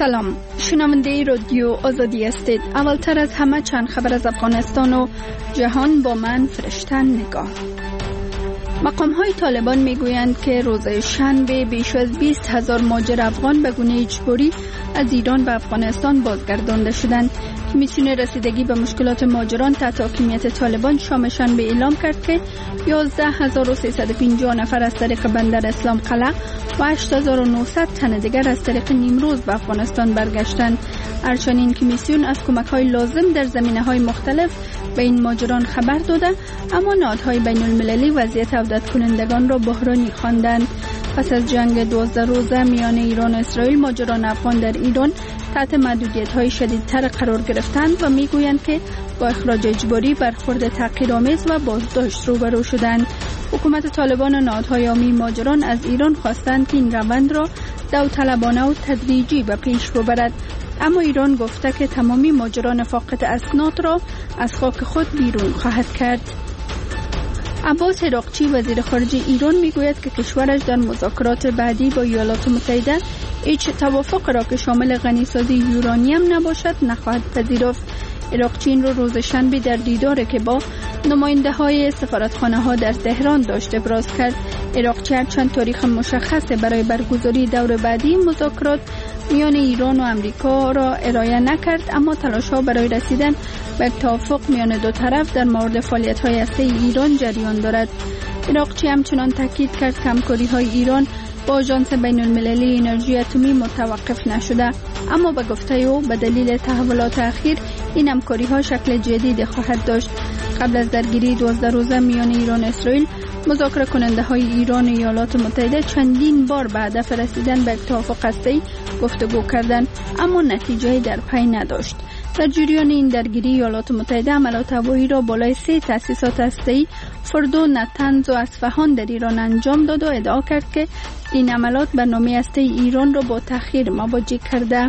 سلام، شنونده رادیو آزادی هستید. اولتر از همه چند خبر از افغانستان و جهان با من فرشته نگاه. مقام‌های طالبان میگویند که روز شنبه بیش از 20,000 مهاجر افغان به گونه اجباری از ایران به افغانستان بازگردانده شدند. کمیسیون رسیدگی به مشکلات مهاجران تحت حاکمیت طالبان شام شنبه اعلام کرد که 11,350 نفر از طریق بندر اسلام قلعه و 8,900 تن دیگر از طریق نیمروز به افغانستان برگشتند. هرچنین کمیسیون از کمک‌های لازم در زمینه‌های مختلف به این مهاجران خبر داده، اما نهادهای بین المللی وضعیت عودت کنندگان را بحرانی خواندند. پس از جنگ 12 روزه میان ایران و اسرائیل، مهاجران افغان در ایران تحت محدودیت‌های شدیدتر قرار گرفتند و میگویند که با اخراج اجباری، برخورد تحقیرآمیز و بازداشت روبرو شدند. حکومت طالبان و نهادهای عامی مهاجران از ایران خواستند که این روند را داوطلبانه و تدریجی به پیش ببرد، اما ایران گفته که تمامی مهاجران فاقد اسناد را از خاک خود بیرون خواهد کرد. عباس عراقچی وزیر خارجه ایران میگوید که کشورش در مذاکرات بعدی با ایالات متحده هیچ توافق را که شامل غنیسازی یورانیم نباشد نخواهد پذیرفت. عراقچی این روز شنبه در دیداری که با نماینده های سفارتخانه ها در تهران داشت ابراز کرد. عراقچی چند تاریخ مشخص برای برگزاری دور بعدی مذاکرات میان ایران و امریکا را ارائه نکرد، اما تلاش ها برای رسیدن به توافق میان دو طرف در مورد فعالیت های هسته ایران جریان دارد. عراقچی همچنان تاکید کرد که همکاری های ایران با آژانس بین المللی انرژی اتمی متوقف نشده، اما به گفته او به دلیل تحولات اخیر این همکاری ها شکل جدید خواهد داشت. قبل از درگیری 12 روزه میان ایران و اسرائیل، مذاکره کننده های ایران و ایالات متحده چندین بار به هدف رسیدن به توافق هسته‌ای گفتگو کردند، اما نتیجه‌ای در پی نداشت. در جریان این درگیری، ایالات متحده عملیات هوایی را بالای 3 تأسیسات هسته‌ای فردو، نتنز و اصفهان در ایران انجام داد و ادعا کرد که این عملیات برنامه هسته‌ای ایران را با تأخیر مواجه کرده.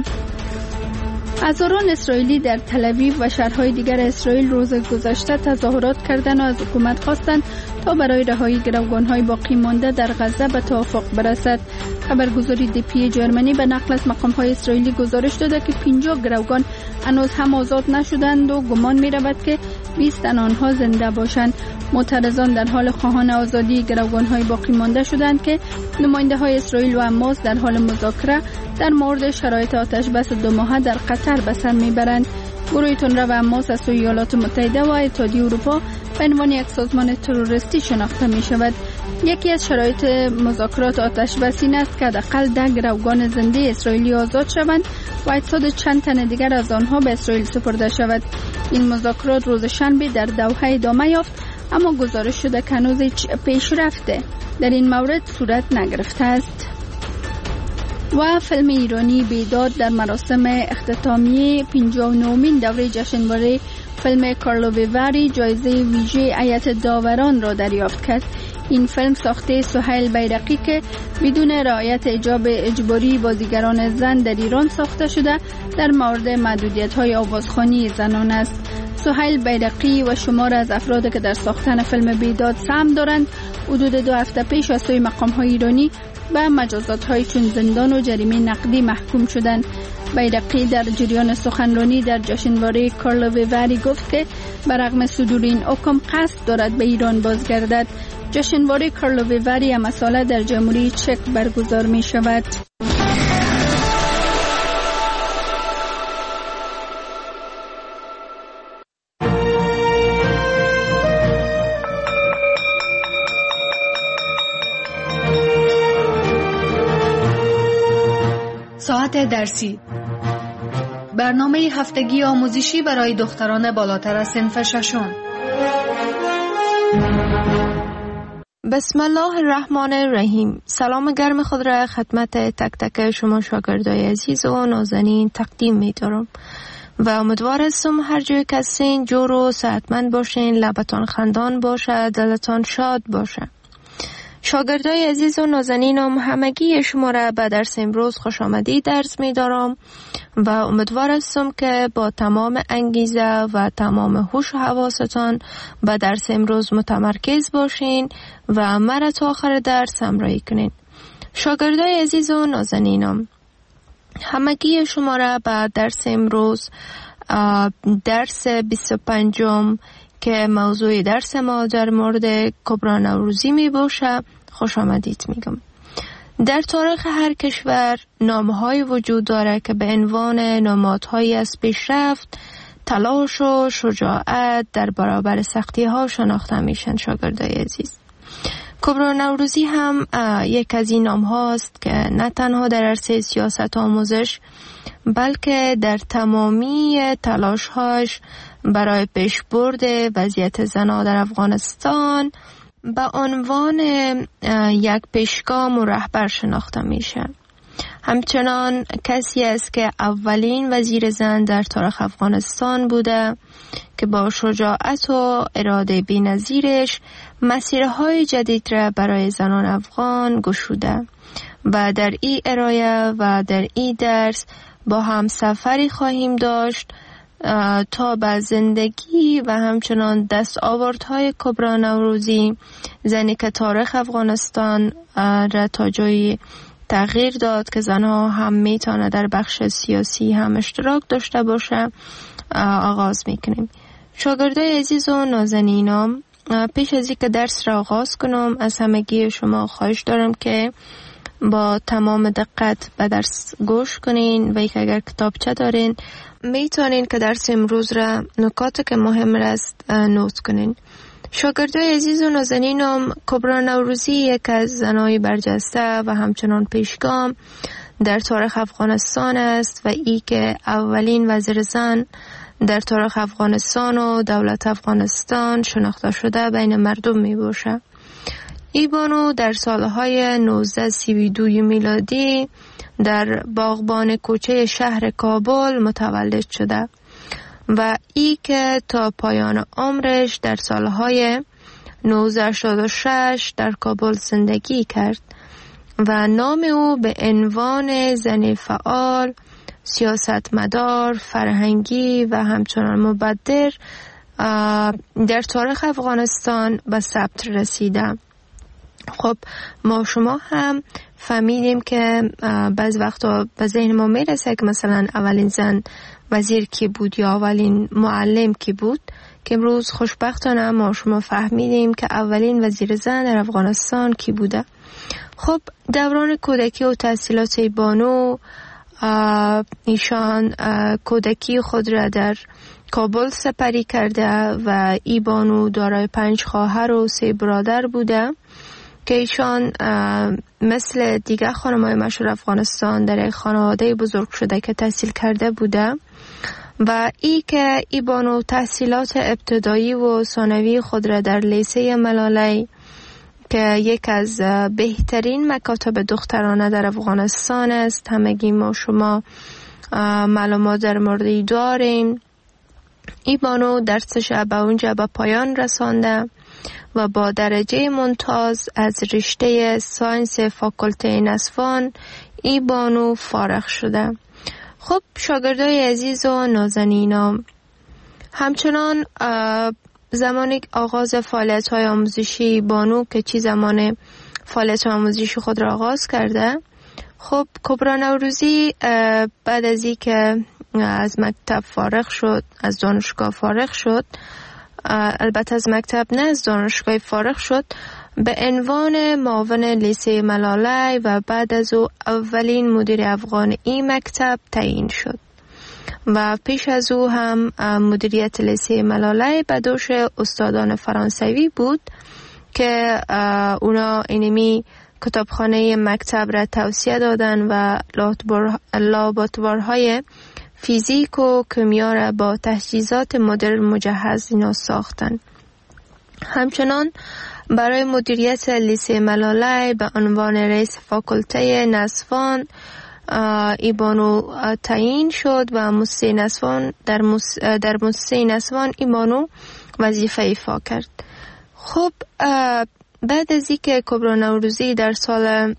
هزاران اسرائیلی در تل‌آویو و شهرهای دیگر اسرائیل روز گذشته تظاهرات کردند و از حکومت خواستند تا برای رهایی گروگان‌های باقی مانده در غزه به توافق برسد. خبرگزاری DPA جرمنی به نقل از مقام‌های اسرائیلی گزارش داده که 50 گروگان هنوز هم آزاد نشدند و گمان می‌رود که 20 تن آنها زنده باشند. معترضان در حال خواهان آزادی گروگان‌های باقی مانده شدند که نماینده‌های اسرائیل و حماس در حال مذاکره در مورد شرایط آتش‌بس 2 ماهه در قطر به سر میبرند. گروه تندرو و حماس از سوی ایالات متحده و اتحادیه اروپا به عنوان یک سازمان تروریستی شناخته می شود. یکی از شرایط مذاکرات آتش‌بس این است که حداقل 10 گروگان زنده اسرائیلی آزاد شوند و 800 چند تن دیگر از آنها به اسرائیل سپرده شود. این مذاکرات روز شنبه در دوحه ادامه یافت، اما گزارش شده که هنوز هیچ پیشرفته در این مورد صورت نگرفته است. و فیلم ایرانی بیداد در مراسم اختتامیه 59مین دوره جشنواره فیلم کارلو ویواری جایزه ویژه هیئت داوران را دریافت کرد. این فیلم ساخته سهیل بیرقی که بدون رعایت حجاب اجباری بازیگران زن در ایران ساخته شده در مورد محدودیت‌های آوازخوانی زنان است. سهیل بیرقی و شمار از افراد که در ساختن فیلم بیداد سهم دارند حدود 2 هفته پیش از سوی مقام‌های ایرانی به مجازات‌های چون زندان و جریمه نقدی محکوم شدند. بیرقی در جریان سخنرانی در جشنواره کارلو ویواری گفت که برغم صدور این حکم قصد دارد به ایران بازگردد. جشنواره کارلو ویواری هم ساله در جمهوری چک برگزار می شود. ساعت درسی، برنامه هفتگی آموزشی برای دختران بالاتر از صنف ششم. بسم الله الرحمن الرحیم. سلام گرم خود را خدمت تک تک شما شاگردای عزیز و نازنین تقدیم می دارم و امیدوار هستم هر جای که هستین جور و صحتمند باشین، لبتان خندان باشه، دلتان شاد باشه. شاگردای عزیز و نازنینم، همگی شما را به درس امروز خوش آمدید درس می دارم و امیدوار هستم که با تمام انگیزه و تمام هوش و حواستان به درس امروز متمرکز باشین و مرا تا آخر درس همراهی کنین. شاگردای عزیز و نازنینم، همگی شما را به درس امروز، درس 25 که موضوع درس ما در مورد کبری نوروزی می باشه خوش آمدید میگم. در تاریخ هر کشور نام‌های وجود داره که به عنوان نمادهایی از پیشرفت، تلاش و شجاعت در برابر سختی‌ها شناخته میشن. شاگردای عزیز، کبری نوروزی هم یک از این نام‌هاست که نه تنها در عرصه سیاست آموزش بلکه در تمامی تلاش‌هاش برای پیشبرد وضعیت زنان در افغانستان به عنوان یک پیشگام و رهبر شناخته میشه. همچنان کسی است که اولین وزیر زن در تاریخ افغانستان بوده که با شجاعت و اراده بی‌نظیرش مسیرهای جدید را برای زنان افغان گشوده و در این ارائه و در این درس با هم سفری خواهیم داشت تا به زندگی و همچنان دستاوردهای کبری نوروزی، زنی که تاریخ افغانستان را تا جایی تغییر داد که زنها هم میتونه در بخش سیاسی هم اشتراک داشته باشه، آغاز میکنیم. شاگردای عزیز و نازنینم، پیش از اینکه درس را آغاز کنم از همگی شما خواهش دارم که با تمام دقت به درس گوش کنین و اگر کتابچه دارین میتونین که درس امروز را نکاتی که مهم است نوت کنین. شاگردای عزیز و نازنینم، کبری نوروزی یک از زنای برجسته و همچنان پیشگام در تاریخ افغانستان است و ای که اولین وزیر زن در تاریخ افغانستان و دولت افغانستان شناخته شده بین مردم می باشه. ای بانو در سالهای 1932 میلادی در باغبان کوچه شهر کابل متولد شده و ای که تا پایان عمرش در سالهای 1986 در کابل زندگی کرد و نام او به عنوان زن فعال، سیاستمدار، فرهنگی و همچنان مبدر در تاریخ افغانستان به ثبت رسیده. خب ما شما هم فهمیدیم که بعض وقتا به ذهن ما میرسه که مثلا اولین زن وزیر کی بود یا اولین معلم کی بود، که امروز خوشبختانه ما شما فهمیدیم که اولین وزیر زن در افغانستان کی بوده. خب دوران کودکی و تحصیلات بانو، ایشان کودکی خود را در کابل سپری کرده و ای بانو دارای 5 خواهر و 3 برادر بوده که ایشان مثل دیگر خانم‌های مشهور افغانستان در یک خانواده بزرگ شده که تحصیل کرده بوده و ای که ای بانو تحصیلات ابتدایی و ثانوی خود را در لیسه ملالی که یک از بهترین مکاتب دخترانه در افغانستان است، همگی ما شما معلومات در موردی داریم، ای بانو درسش به اونجا به پایان رسانده و با درجه ممتاز از رشته ساینس فاکولته نسوان ای بانو فارغ شده. خب شاگردای عزیز و نازنینم، همچنان زمان آغاز فعالیت‌های آموزشی بانو که چی زمان فعالیت آموزشی خود را آغاز کرده، خب کبری نوروزی بعد از این که از مکتب فارغ شد، از دانشگاه فارغ شد، البته از مکتب نه از دانشگاه فارغ شد، به عنوان معاون لیسه ملالی و بعد از او اولین مدیر افغان این مکتب تعیین شد و پیش از او هم مدیریت لیسه ملالی به دوش استادان فرانسوی بود که اونا اینمی کتابخانه مکتب را توسعه دادن و لابراتوارهای فیزیک و کیمیا را با تجهیزات مدرن مجهز اینا ساختن. همچنان برای مدیریت لیسه ملالی به عنوان رئیس فاکولته نسوان ای بانو تعیین شد و مؤسسه نسوان در مؤسسه نسوان ای بانو وظیفه ایفا کرد. خب بعد از اینکه کبری نوروزی در سال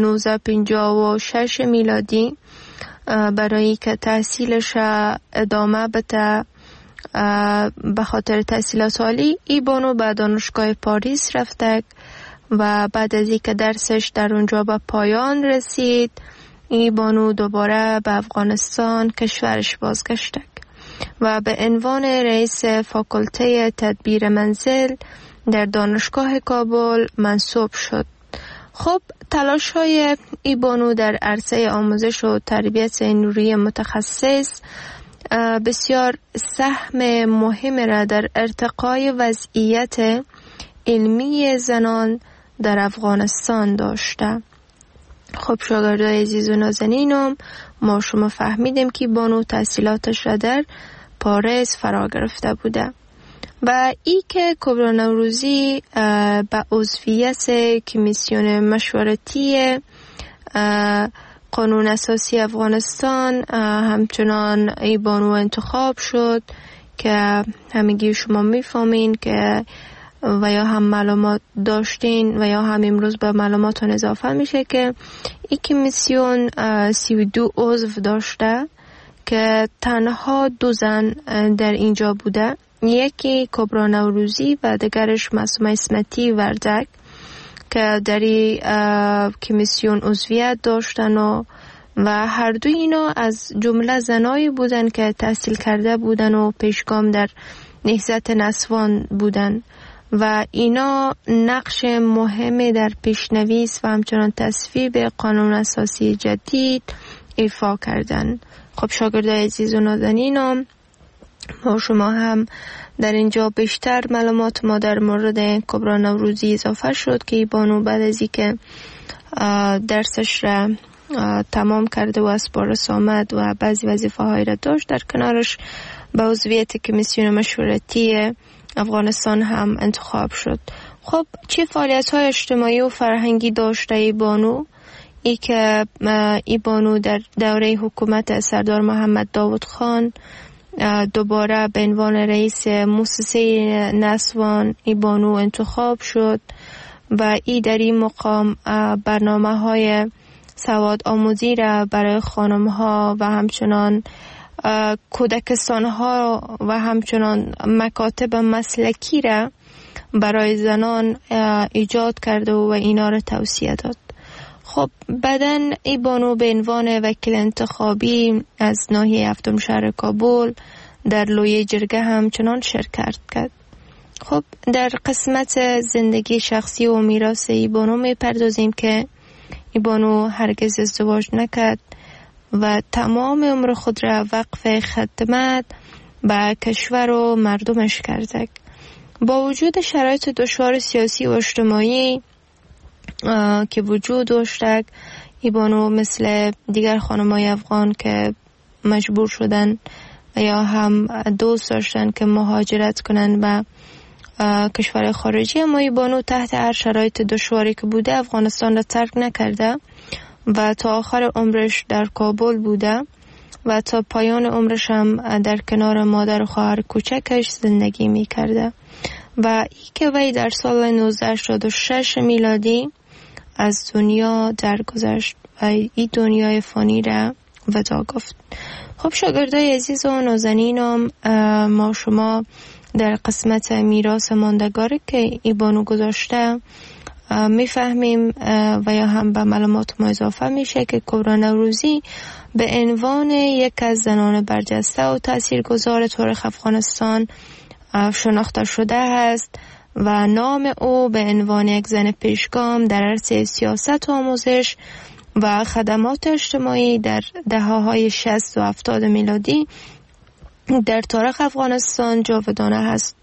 1956 میلادی برای که تحصیلش ادامه بده به خاطر تحصیلات عالی، ای بانو به دانشگاه پاریس رفته و بعد از اینکه درسش در اونجا به پایان رسید ای بانو دوباره به افغانستان کشورش بازگشتک و به عنوان رئیس فاکولته تدبیر منزل در دانشگاه کابل منصوب شد. خب تلاش های ای بانو در عرصه آموزش و تربیت نوری متخصص بسیار سهم مهم را در ارتقای وضعیت علمی زنان در افغانستان داشته. خب شاگردای عزیز و نازنینم، ما شما فهمیدیم که بانو تحصیلاتش را در پاریس فرا گرفته بوده و ای که کبرا نوروزی به عضویت کمیسیون مشورتی قانون اساسی افغانستان همچنان ای بانو انتخاب شد که همگی شما میفهمین که و یا هم معلومات داشتین و یا هم امروز به معلوماتون اضافه میشه که این کمیسیون 32 عضو داشته که تنها 2 زن در اینجا بوده، یکی کبرا نوروزی و دیگرش معصومه اسمتی وردک که در کمیسیون عضویت داشتن و هر دو اینا از جمله زنایی بودن که تحصیل کرده بودن و پیشگام در نهضت نسوان بودن و اینا نقش مهمی در پیشنویس و همچنان تصویب قانون اساسی جدید ایفا کردن. خب شاگردای عزیز و نازنینم، ما شما هم در اینجا بیشتر معلومات ما در مورد کبرا نوروزی اضافه شد که بانو بعد از اینکه درسش را تمام کرده و از پاریس آمد و بعضی وظیفه هایی را داشت، در کنارش به عضویت کمیسیون مشورتی افغانستان هم انتخاب شد. خب چه فعالیت های اجتماعی و فرهنگی داشته ای بانو؟ ای که ای بانو در دوره حکومت سردار محمد داود خان دوباره به عنوان رئیس مؤسسه نسوان ای بانو انتخاب شد و ای در این مقام برنامه های سواد آموزی را برای خانم ها و همچنان کودکستان ها و همچنان مکاتب مسلکی را برای زنان ایجاد کرده و اینا را توصیه داد. خب بعداً ای بانو به عنوان وکیل انتخابی از ناحیه 7 شهر کابل در لوی جرگه همچنان شرکت کرد. خب در قسمت زندگی شخصی و میراث ای بانو می پردازیم که ای بانو هرگز ازدواج نکرد و تمام عمر خود را وقف خدمت به کشور و مردمش کرده. با وجود شرایط دشوار سیاسی و اجتماعی که وجود داشته، ای بانو مثل دیگر خانمای افغان که مجبور شدن یا هم دوست داشتن که مهاجرت کنن به کشور خارجی، اما ای بانو تحت هر شرایط دشواری که بوده افغانستان را ترک نکرده و تا آخر عمرش در کابل بوده و تا پایان عمرش هم در کنار مادر و خواهر کوچکش زندگی می کرده و ای که وی در سال 1986 میلادی از دنیا درگذشت و این دنیای فانی را وداع گفت. خب شاگردای عزیز و نازنینم، ما شما در قسمت میراث ماندگاری که ای بانو گذاشته میفهمیم و یا هم به معلومات ما اضافه میشه که کبرا نوروزی به عنوان یک از زنان برجسته و تاثیرگذار تاریخ افغانستان شناخته شده است و نام او به عنوان یک زن پیشگام در عرصه سیاست و آموزش و خدمات اجتماعی در دهه‌های 60 و 70 میلادی در تاریخ افغانستان جاودانه است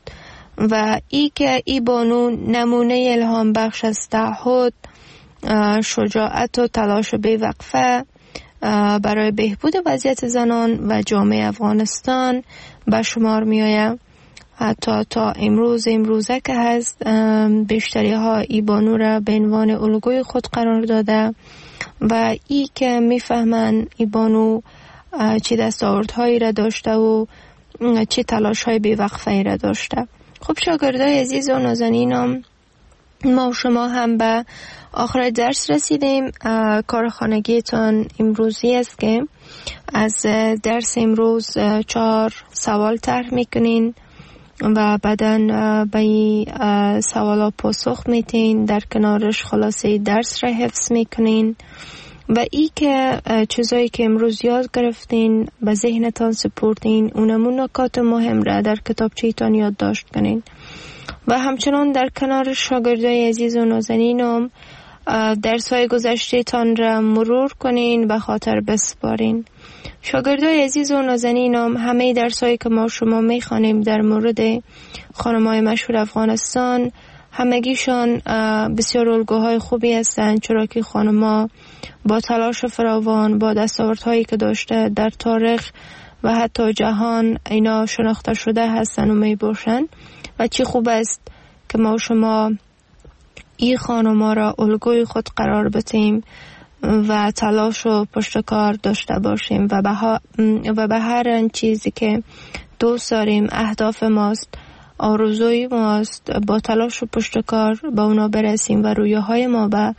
و ای که ای بانو نمونه الهام بخش از تعهد، شجاعت و تلاش بی‌وقفه برای بهبود وضعیت زنان و جامعه افغانستان به شمار می آید. حتی تا امروزه که هست بیشتری ها ای بانو را به عنوان الگوی خود قرار داده و ای که میفهمن ای بانو چه دستاوردهایی را داشته و چه تلاش‌های بی‌وقفه‌ای را داشته. خب شاگردای عزیز و نازنینم، ما و شما هم به آخر درس رسیدیم. کار خانگیتان امروزی است که از درس امروز 4 سوال طرح میکنین و بعداً به این سوالا پاسخ میتین، در کنارش خلاصه درس را حفظ میکنین و ای که چیزایی که امروز یاد گرفتین به ذهنتان سپردین اونمون نکات مهم را در کتابچه‌تان یادداشت کنین و همچنان در کنار شاگردای عزیز و نازنینم درس‌های گذشته‌تان را مرور کنین و خاطر بسپارین. شاگردای عزیز و نازنینم همه درس‌هایی که ما شما می‌خوانیم در مورد خانم‌های مشهور افغانستان همگیشان بسیار الگوهای خوبی هستند، چرا که خانم‌ها با تلاش فراوان با دستاوردهایی که داشته در تاریخ و حتی جهان اینا شناخته شده هستند و میباشند و چی خوب است که ما شما این خانم‌ها را الگوی خود قرار بدیم و تلاش و پشتکار داشته باشیم و به هر چیزی که دوست داریم، اهداف ماست، آرزوی ماست، با تلاش و پشتکار به اونا برسیم و رویاهای ما به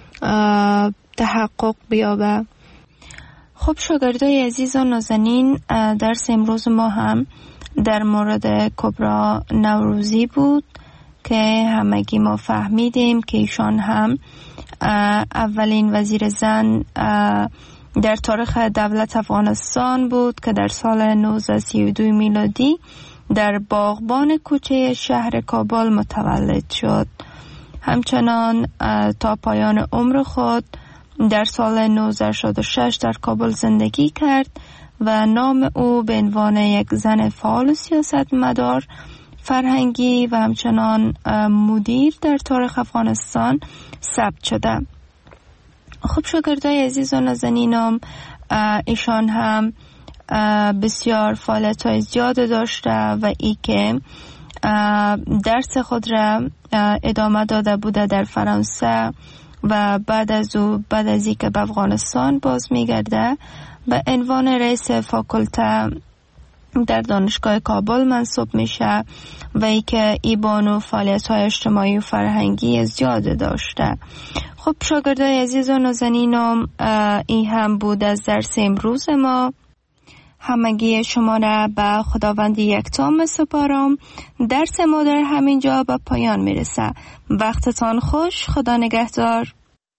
تحقق بیابه. خب شاگردای عزیز و نازنین، درس امروز ما هم در مورد کبرا نوروزی بود که همگی ما فهمیدیم که ایشان هم اولین وزیر زن در تاریخ دولت افغانستان بود که در سال 1932 میلادی در باغبان کوچه شهر کابل متولد شد. همچنان تا پایان عمر خود در سال 1966 در کابل زندگی کرد و نام او به عنوان یک زن فعال سیاستمدار فرهنگی و همچنان مدیر در تاریخ افغانستان ثبت شده. خب شاگردای عزیز و نازنینم، ایشان هم بسیار فعالیت‌های زیاد داشته و ای که درس خود را ادامه داده بوده در فرانسه و بعد از ای که به افغانستان باز میگرده به عنوان رئیس فاکولته در دانشگاه کابل منصوب میشه و ای که ای بانو فعالیت‌های اجتماعی و فرهنگی زیاد داشته. خب شاگردای عزیز و نازنینم، این هم بود از درس امروز ما. همگی شما را به خداوند یکتا می‌سپارم. درس ما در همین جا به پایان میرسه. وقتتان خوش. خدا نگهدار.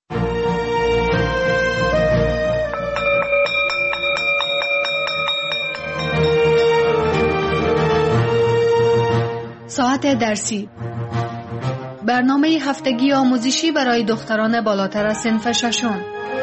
ساعت درسی، برنامه هفتگی آموزشی برای دختران بالاتر از صنف ششم.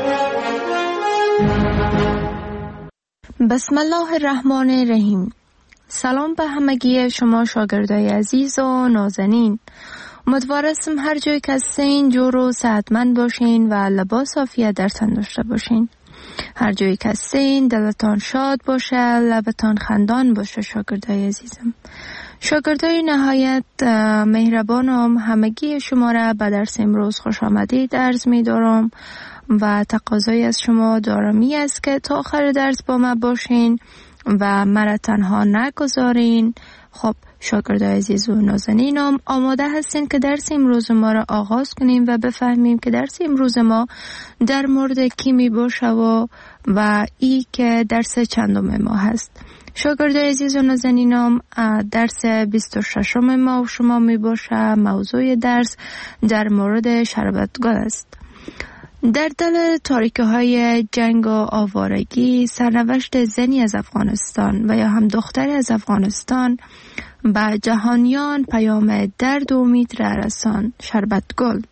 بسم الله الرحمن الرحیم. سلام به همگی شما شاگردای عزیز و نازنین. امیدوارم هر جای که هستین جور و صحتمند باشین و لباس عافیت در تن داشته باشین. هر جایی که هستین دلتان شاد باشه، لبتان خندان باشه. شاگردای عزیزم، شاگردای نهایت مهربانم، همگی شما را به درس امروز خوش آمدید عرض می دارم و تقاضای از شما دارمی است که تا آخر درس با ما باشین و مرا تنها نگذارین. خب شاگردای عزیز و نازنینم، آماده هستین که درس امروز ما را آغاز کنیم و بفهمیم که درس امروز ما در مورد کی می باشه و ای که درس چندم ما هست. شاگردای عزیز و نازنینم، درس 26 ما و شما می باشه. موضوع درس در مورد شربتگل است. در دل تاریکی های جنگ و آوارگی، سرنوشت زنی از افغانستان و یا هم دختری از افغانستان به جهانیان پیام درد و امید را رساند. شربتگل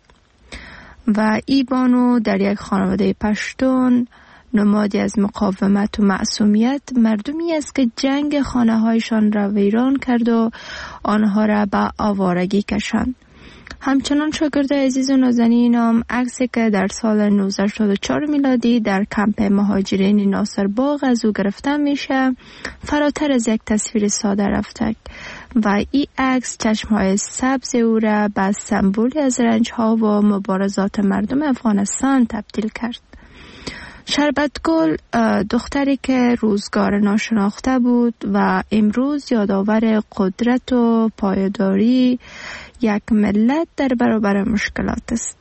و ای بانو در یک خانواده پشتون، نمادی از مقاومت و معصومیت، مردمی است که جنگ خانه هایشان را ویران کرد و آنها را به آوارگی کشاند. همچنان شاگردای عزیز و نازنینم، عکسی که در سال 1984 میلادی در کمپ مهاجرین ناصر باغ از او گرفته میشه، فراتر از یک تصویر ساده رفته و این عکس چشمهای سبز او را به سمبولی از رنجها و مبارزات مردم افغانستان تبدیل کرد. شربتگل دختری که روزگار ناشناخته بود و امروز یادآور قدرت و پایداری یک ملت در برابر مشکلات است.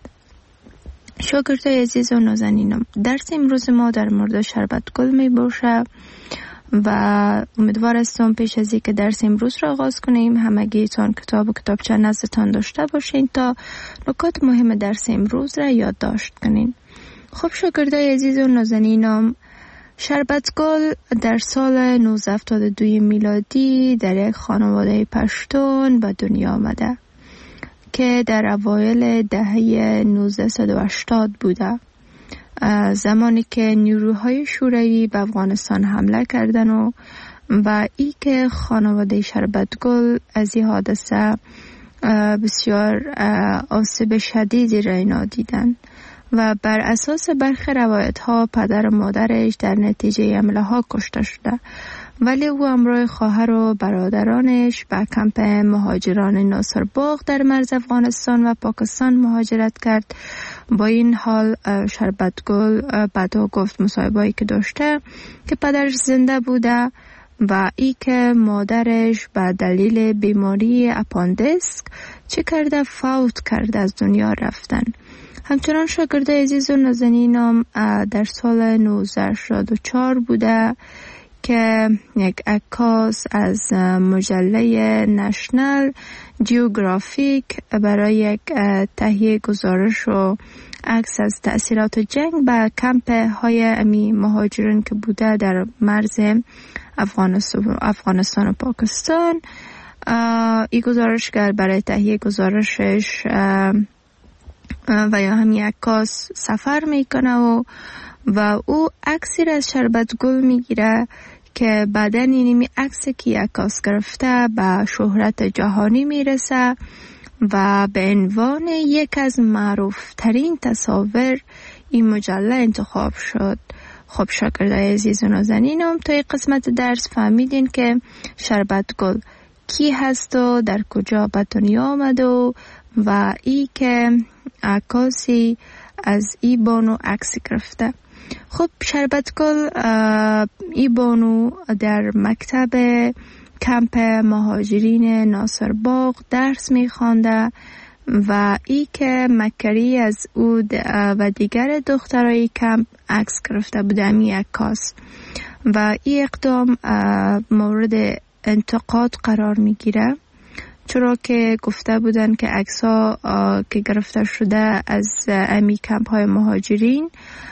شاگردای عزیز و نازنینم، درس امروز ما در مورد شربتگل می باشه و امیدوار هستم پیش از اینکه درس امروز را آغاز کنیم همگیتان کتاب و کتابچه نزدتان داشته باشین تا نکات مهم درس امروز را یادداشت کنین. خب شاگردای عزیز و نازنینم، شربتگل در سال 1972 میلادی در یک خانواده پشتون به دنیا آمده که در اوایل دهه 1980 بوده، زمانی که نیروهای شوروی به افغانستان حمله کردن و ای که خانواده شربتگل از این حادثه بسیار آسیب شدیدی را اینا دیدن و بر اساس برخی روایت ها پدر و مادرش در نتیجه حمله ها کشته شده، ولی او همراه خواهر و برادرانش به کمپ مهاجران ناصرباغ در مرز افغانستان و پاکستان مهاجرت کرد. با این حال شربتگل بعدا گفت مصاحبه‌ای که داشته که پدرش زنده بوده و ای که مادرش به دلیل بیماری اپاندیسک چه کرده فوت کرده، از دنیا رفتن. همچنان شاگرد عزیز و نازنینم در سال 1984 بوده که یک عکاس از مجله نشنال جیوگرافیک برای یک تهیه گزارش و عکس از تأثیرات جنگ به کمپ های امی مهاجرین که بوده در مرز افغانستان و پاکستان، این گزارشگر برای تهیه گزارشش و یا همین عکاس سفر میکنه و او عکسی را از شربتگل میگیره که بعداً اینمی عکسی که عکاس گرفته به شهرت جهانی میرسه و به عنوان یک از معروف ترین تصاویر این مجله انتخاب شد. خب شاگردای عزیز و نازنینم، تا این قسمت درس فهمیدین که شربتگل کی هست و در کجا به دنیا آمد و ای که عکاسی از ای بانو عکس گرفته. خب شربتگل ای بانو در مکتب کمپ مهاجرین ناصرباغ درس میخوانده و ای که مکری از او و دیگر دخترای کمپ عکس گرفته بوده امی عکاس و این اقدام مورد انتقاد قرار میگیره، چرا که گفته بودن که عکس‌ها که گرفته شده از امی کمپ های مهاجرین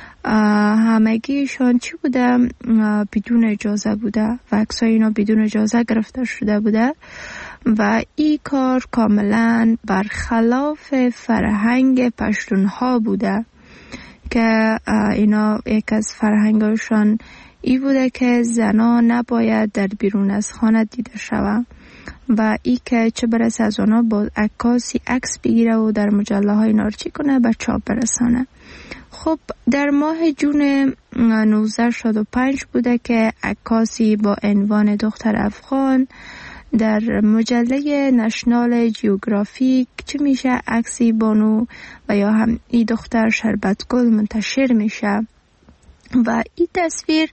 همگیشان چی بوده؟ بدون اجازه بوده و عکس‌های اینا بدون اجازه گرفته شده بوده و این کار کاملا برخلاف فرهنگ پشتونها بوده که اینا یک از فرهنگشان ای بوده که زنان نباید در بیرون از خانه دیده شوند و ای که چه برسه از اونا با عکاسی عکس بگیره و در مجله های نارچی کنه به چاپ برسانه. خب در ماه جون 1965 بوده که عکاسی با عنوان دختر افغان در مجله نشنال جیوگرافیک چه میشه عکسی بانو و یا هم ای دختر شربتگل منتشر میشه و این تصویر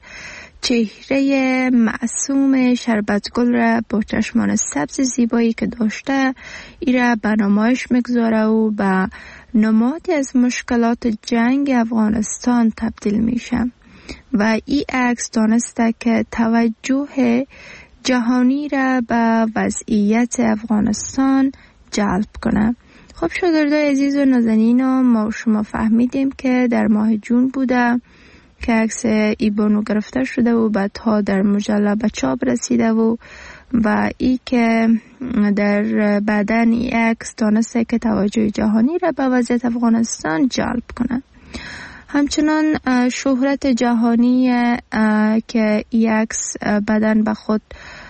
چهره معصوم شربتگل را با چشمان سبز زیبایی که داشته ای را به نمایش میگذاره و به نمادی از مشکلات جنگ افغانستان تبدیل میشه و این عکس دانسته که توجه جهانی را به وضعیت افغانستان جلب کنه. خب شاگردای عزیز و نازنین، ما شما فهمیدیم که در ماه جون بوده که عکس ایبانو گرفته شده و بعدها در مجله به چاپ رسیده و ای که در بدن ای عکس دانسته که توجه جهانی را به وضعیت افغانستان جلب کنه. همچنان شهرت جهانی که ای عکس بدن به خود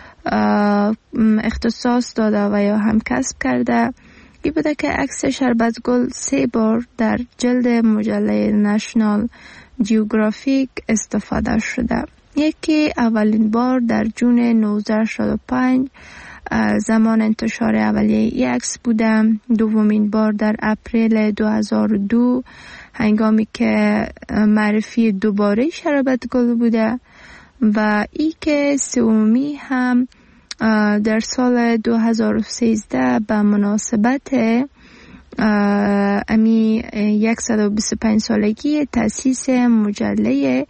اختصاص داده و یا هم کسب کرده ای بوده که عکس شربتگل 3 بار در جلد مجله نشنال جیوگرافیک استفاده شده. یکی اولین بار در جون 1965 زمان انتشار اولیه ای عکس بوده، دومین بار در اپریل 2002 هنگامی که معرفی دوباره شربتگل بوده و ای که سومی هم در سال 2013 به مناسبت امی 125 سالگی تأسیس مجله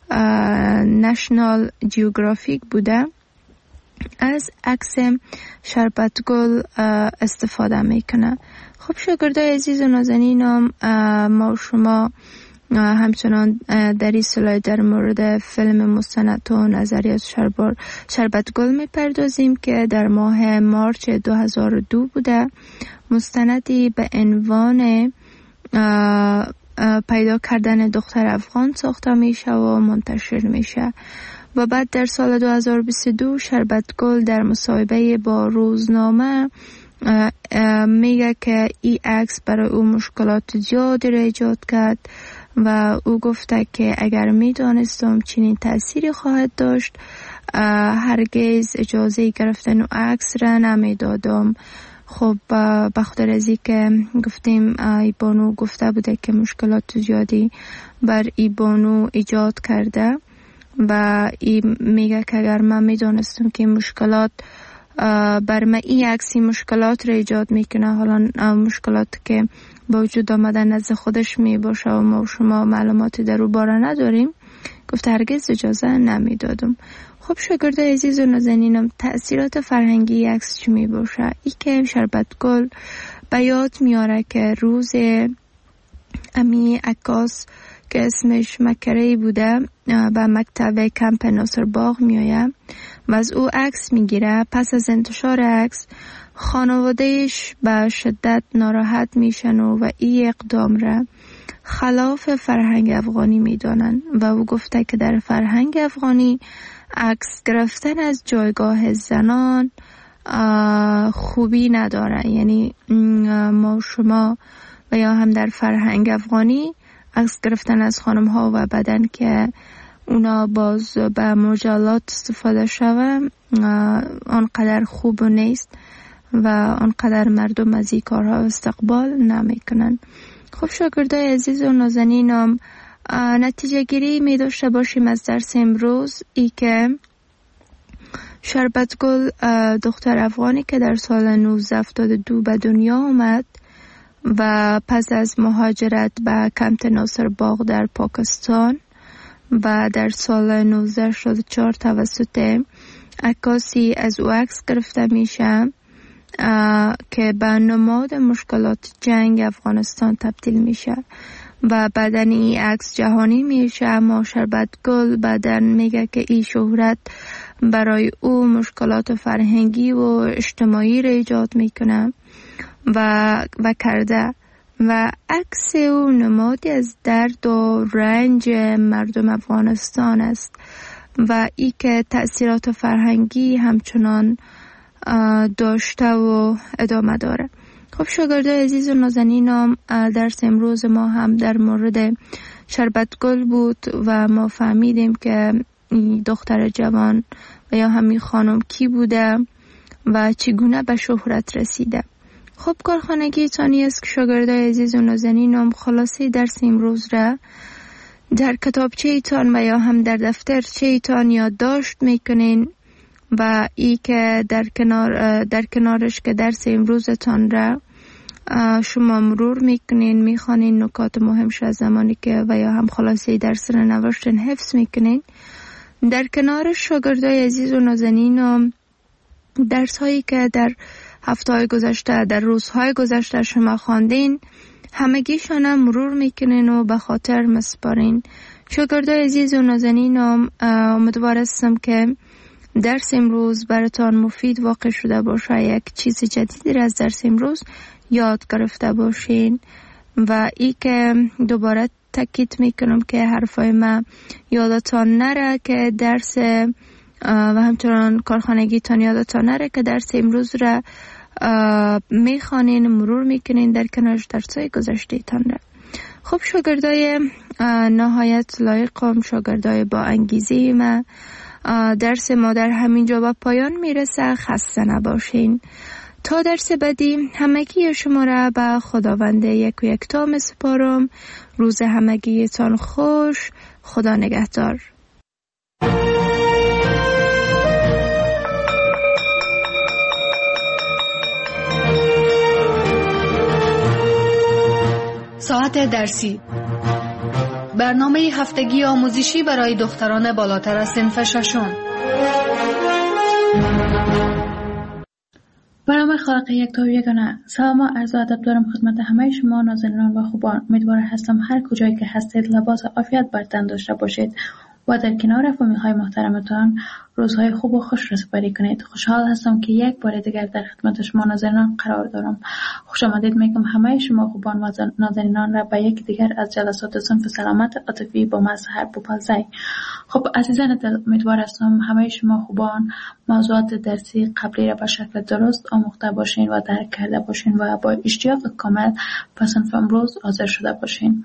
نشنال جیوگرافیک بوده. از عکس شربتگل استفاده میکنه. خب شاگردای عزیز و نازنینم، ما شما همچنان در این سلایت در مورد فیلم مستند و نظریات شربت گل میپردازیم که در ماه مارچ 2002 بوده. مستندی به عنوان پیدا کردن دختر افغان ساخته میشه و منتشر میشه و بعد در سال 2022 شربت گل در مصاحبه با روزنامه میگه که این عکس برای او مشکلات زیادی را ایجاد کرد و او گفته که اگر میدانستم چنین تأثیری خواهد داشت هرگز اجازه گرفتن او عکس را نمیدادم. خب بخاطر از این که گفتیم ای بانو گفته بوده که مشکلات زیادی بر ای بانو ایجاد کرده و ای میگه که اگر من میدانستم که مشکلات بر من این عکسی مشکلات را ایجاد میکنه، حالا مشکلات که با وجود آمدن نزد خودش می باشه و ما و شما معلوماتی در او باره نداریم، گفته هرگز اجازه نمیدادم. خب شاگردای عزیز و نازنینم، تأثیرات فرهنگی عکس چی می باشه؟ ای که شربت گل به یاد میاره که روز امی عکاس که اسمش مکری بوده به مکتب کمپ ناصر باغ میآید و از او عکس میگیره. پس از انتشار عکس خانوادهش به شدت ناراحت میشن و این اقدام را خلاف فرهنگ افغانی میدانن و او گفته که در فرهنگ افغانی عکس گرفتن از جایگاه زنان خوبی نداره. یعنی ما شما و یا هم در فرهنگ افغانی عکس گرفتن از خانم ها و بدن که اونا باز به مجلات استفاده شوه آنقدر خوب نیست و آنقدر مردم از این کارها استقبال نمی کنن. خب شاگردای عزیز و نازنینم، نتیجه گیری می داشته باشیم از درس امروز ای که شربت گل دختر افغانی که در سال 1972 به دنیا آمد و پس از مهاجرت به کمپ ناصر باغ در پاکستان و در سال 1984 توسط عکاسی از او عکس گرفته میشه که به نماد مشکلات جنگ افغانستان تبدیل میشه و بعدن این عکس جهانی میشه. اما شربت گل بعدن میگه که این شهرت برای او مشکلات فرهنگی و اجتماعی را ایجاد میکنه و کرده و عکس او نمادی از درد و رنج مردم افغانستان است و ای که تأثیرات فرهنگی همچنان داشته و ادامه داره. خب شاگردای عزیز و نازنینم، درس امروز ما هم در مورد شربت گل بود و ما فهمیدیم که دختر جوان و یا همین خانم کی بوده و چگونه به شهرت رسیده. خب کارخانگی تانی است که شاگردای عزیز و نازنینم خلاصه درس امروز را در کتابچه ایتان و یا هم در دفترچه ایتان یادداشت میکنین و ای که در کنارش که درس امروزتان را شما مرور میکنین، میخوانین نکات مهمش از زمانی که و یا هم خلاصه درس را نوشتن حفظ میکنین. در کنارش شاگردای عزیز و نازنینم درس هایی که در هفته‌های گذشته در روزهای گذشته شما خواندین همگیشان هم مرور میکنین و به خاطر مسپارین. شاگردای عزیز و نازنینم، امیدوار هستم که درس امروز براتان مفید واقع شده باشه، یک چیز جدیدی را از درس امروز یاد گرفته باشین و ای که دوباره تاکید میکنم که حرفای من یادتان نره که درس و همچنان کارخانگیتان یادتان نره که درس امروز را میخوانین، مرور میکنین در کنارش درسای گذشته تان را. خب شاگردای نهایت لایقم، شاگردای با انگیزه من، درس ما در همین جا به پایان میرسه. خسته نباشین. تا درس بعدی همگی شما را به خداوند یک و یکتا میسپارم. روز همگیتان خوش. خدا نگهدار. ساعت درسی، برنامه هفتگی آموزشی برای دختران بالاتر از صنف ششم. برنامه خالق یکتا و یگانه. سلام و عرض ادب دارم خدمت همه شما نازنینان و خوبان. امیدوار هستم هر کجایی که هستید لباس عافیت بر تن داشته باشید و در کنار فامیل های محترمتان روزهای خوب و خوش را سپری کنید. خوشحال هستم که یک بار دیگر در خدمت شما ناظرینان قرار دارم. خوش آمدید میگم همه شما خوبان و ناظرینان را به یک دیگر از جلسات صنف سلامت عاطفی با مظهر بوپالزی. خب عزیزان دل، امیدوار هستم همه شما خوبان موضوعات درسی قبلی را به شکل درست آموخته باشین و درک کرده باشین و با اشتیاق کامل به صنف امروز حاضر شده باشین.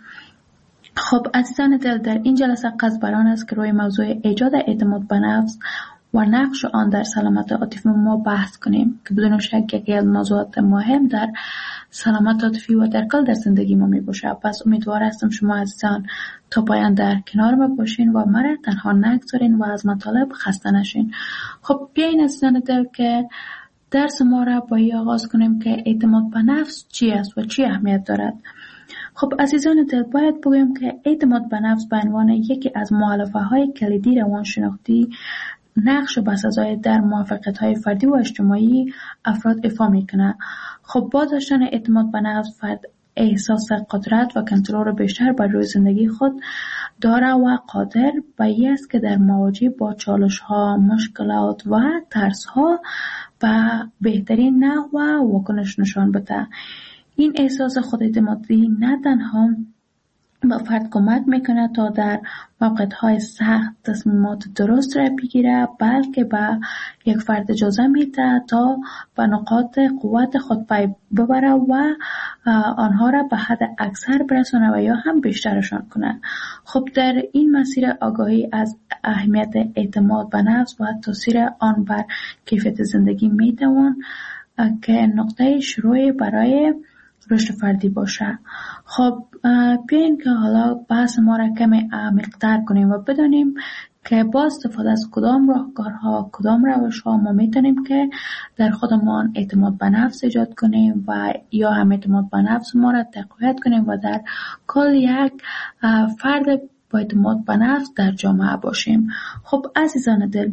خب عزیزان دل، در این جلسه قصد بر آن است که روی موضوع ایجاد اعتماد به نفس و نقش آن در سلامت عاطفی ما بحث کنیم که بدون شک یکی از موضوعات مهم در سلامت عاطفی و در کل در زندگی ما می باشه. پس امیدوار هستم شما عزیزان تا پایان در کنار ما باشین و مرا تنها نگذارین و از مطالب خسته نشین. خب بیاین عزیزان دل که درس ما را با این آغاز کنیم که اعتماد به نفس چی است و چی اهمیت دارد. خب عزیزان دل، باید بگویم که اعتماد به نفس به عنوان یکی از مؤلفه های کلیدی روانشناختی نقش بسزای در موفقیت‌های فردی و اجتماعی افراد ایفا میکنه. خب با داشتن اعتماد به نفس فرد احساس قدرت و کنترل بیشتر بر روی زندگی خود داره و قادر به این است که در مواجهه با چالش‌ها، مشکلات و ترس‌ها به بهترین نحو واکنش نشان بده. این احساس خوداعتمادی نه تنها به فرد کمک میکنه تا در موقعیت‌های سخت تصمیمات درست را بگیره، بلکه به یک فرد اجازه میده تا به نقاط قوت خود پی ببره و آنها را به حد اکثر برسونه و یا هم بیشترشان کنه. خب در این مسیر آگاهی از اهمیت اعتماد به نفس و تاثیر آن بر کیفیت زندگی میتوان که نقطه شروع برای رشد فردی باشه. خب بیاین که حالا بحث ما را کمی عمیق‌تر کنیم و بدانیم که با استفاده از کدام راهکارها، کدام روش‌ها ما میتونیم که در خودمان اعتماد به نفس ایجاد کنیم و یا هم اعتماد به نفس ما را تقویت کنیم و در کل یک فرد با اعتماد به نفس در جامعه باشیم. خب عزیزان دل،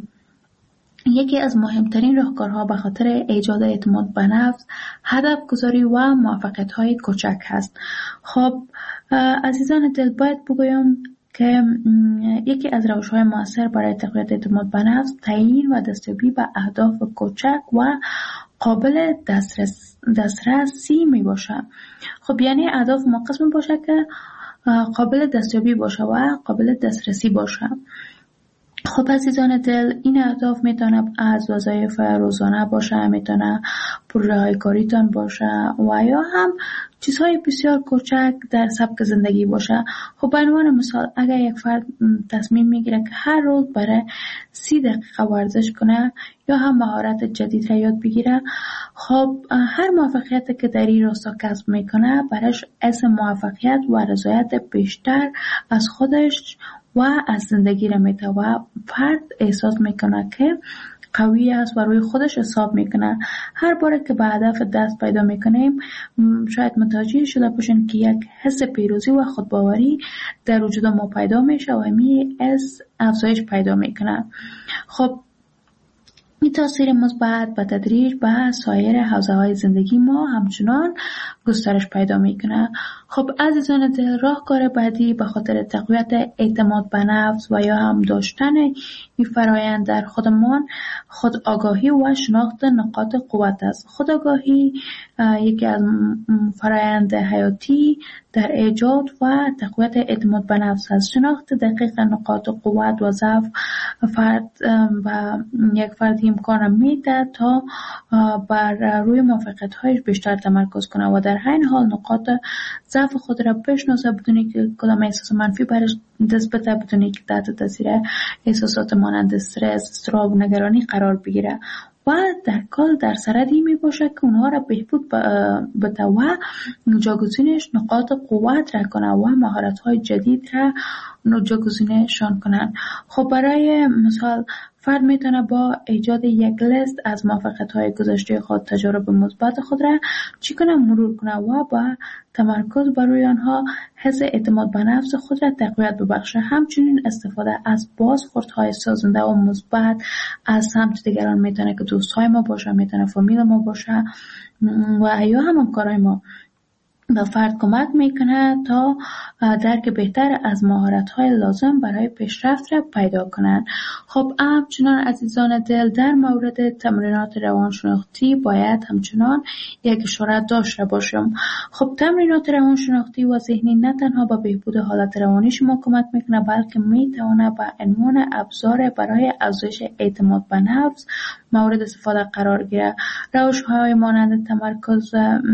یکی از مهمترین راهکارها به خاطر ایجاد اعتماد به نفس هدف گذاری و موفقیت‌های کوچک هست. خب عزیزان دل، باید بگویم که یکی از روش‌های مؤثر برای تقویت اعتماد به نفس تعیین و دستیابی به اهداف کوچک و قابل دسترسی می باشه. خب یعنی اهداف ما قسم باشه که قابل دستیابی باشه و قابل دسترسی باشه. خب عزیزان دل، این اهداف میتونه از وظایف روزانه باشه، میتونه پروژه‌های کاریتان باشه و یا هم چیزهای بسیار کوچک در سبک زندگی باشه. خب به عنوان مثال اگر یک فرد تصمیم میگیره که هر روز برای 30 دقیقه ورزش کنه یا هم مهارت جدید را یاد بگیره، خب هر موفقیتی که در این راستا کسب میکنه برایش حس موفقیت و رضایت بیشتر از خودش و از زندگی را میده و فرد احساس میکنه که قوی است و روی خودش حساب میکنه. هر باره که به هدف دست پیدا میکنیم شاید متوجه شده باشین که یک حس پیروزی و خودباوری در وجود ما پیدا میشه و همین حس افزایش پیدا میکنه. خب این تاثیر مثبت به تدریج به سایر حوزه‌های زندگی ما همچنان گسترش پیدا میکنه. خب عزیزان دل، راهکار بعدی به خاطر تقویت اعتماد به نفس و یا هم داشتن این فرایند در خودمان خود آگاهی و شناخت نقاط قوت است. خود آگاهی یکی از فرایند حیاتی در ایجاد و تقویت اعتماد به نفس است. شناخت دقیق نقاط قوت و ضعف فرد و یک فرد امکان میده تا بر روی موفقیت‌هایش بیشتر تمرکز کنه و در همین حال نقاط ضعف خود را بشناسه بدونی که کدام احساس منفی برش دست بده، بدونی که تحت تاثیر احساسات مانند استرس، اضطراب و نگرانی قرار بگیره و در کل در سردی می باشه که اونها را بهبود بده و جاگزینش نقاط قوت را کنه و مهارت‌های جدید را جاگزینشان کنن. خب برای مثال فرد میتونه با ایجاد یک لیست از موفقیت‌های گذشته خود، تجارب مثبت خود را چی کنه؟ مرور کنه و با تمرکز بر روی آنها حس اعتماد به نفس خود را تقویت ببخشه. همچنین استفاده از بازخوردهای سازنده و مثبت از سمت دیگران میتونه که دوستای ما باشه، میتونه فامیل ما باشه و یا هم همکارای ما، به فرد کمک میکنه تا درک بهتر از مهارت‌های لازم برای پیشرفت را پیدا کنند. خب همچنان عزیزان دل، در مورد تمرینات روانشناختی باید همچنان یک اشاره داشته باشم. خب تمرینات روانشناختی و ذهنی نه تنها به بهبود حالت روانی شما کمک میکنه، بلکه میتونه به عنوان ابزار برای افزایش اعتماد به نفس مورد استفاده قرار گیره. روش‌های مانند تمرکز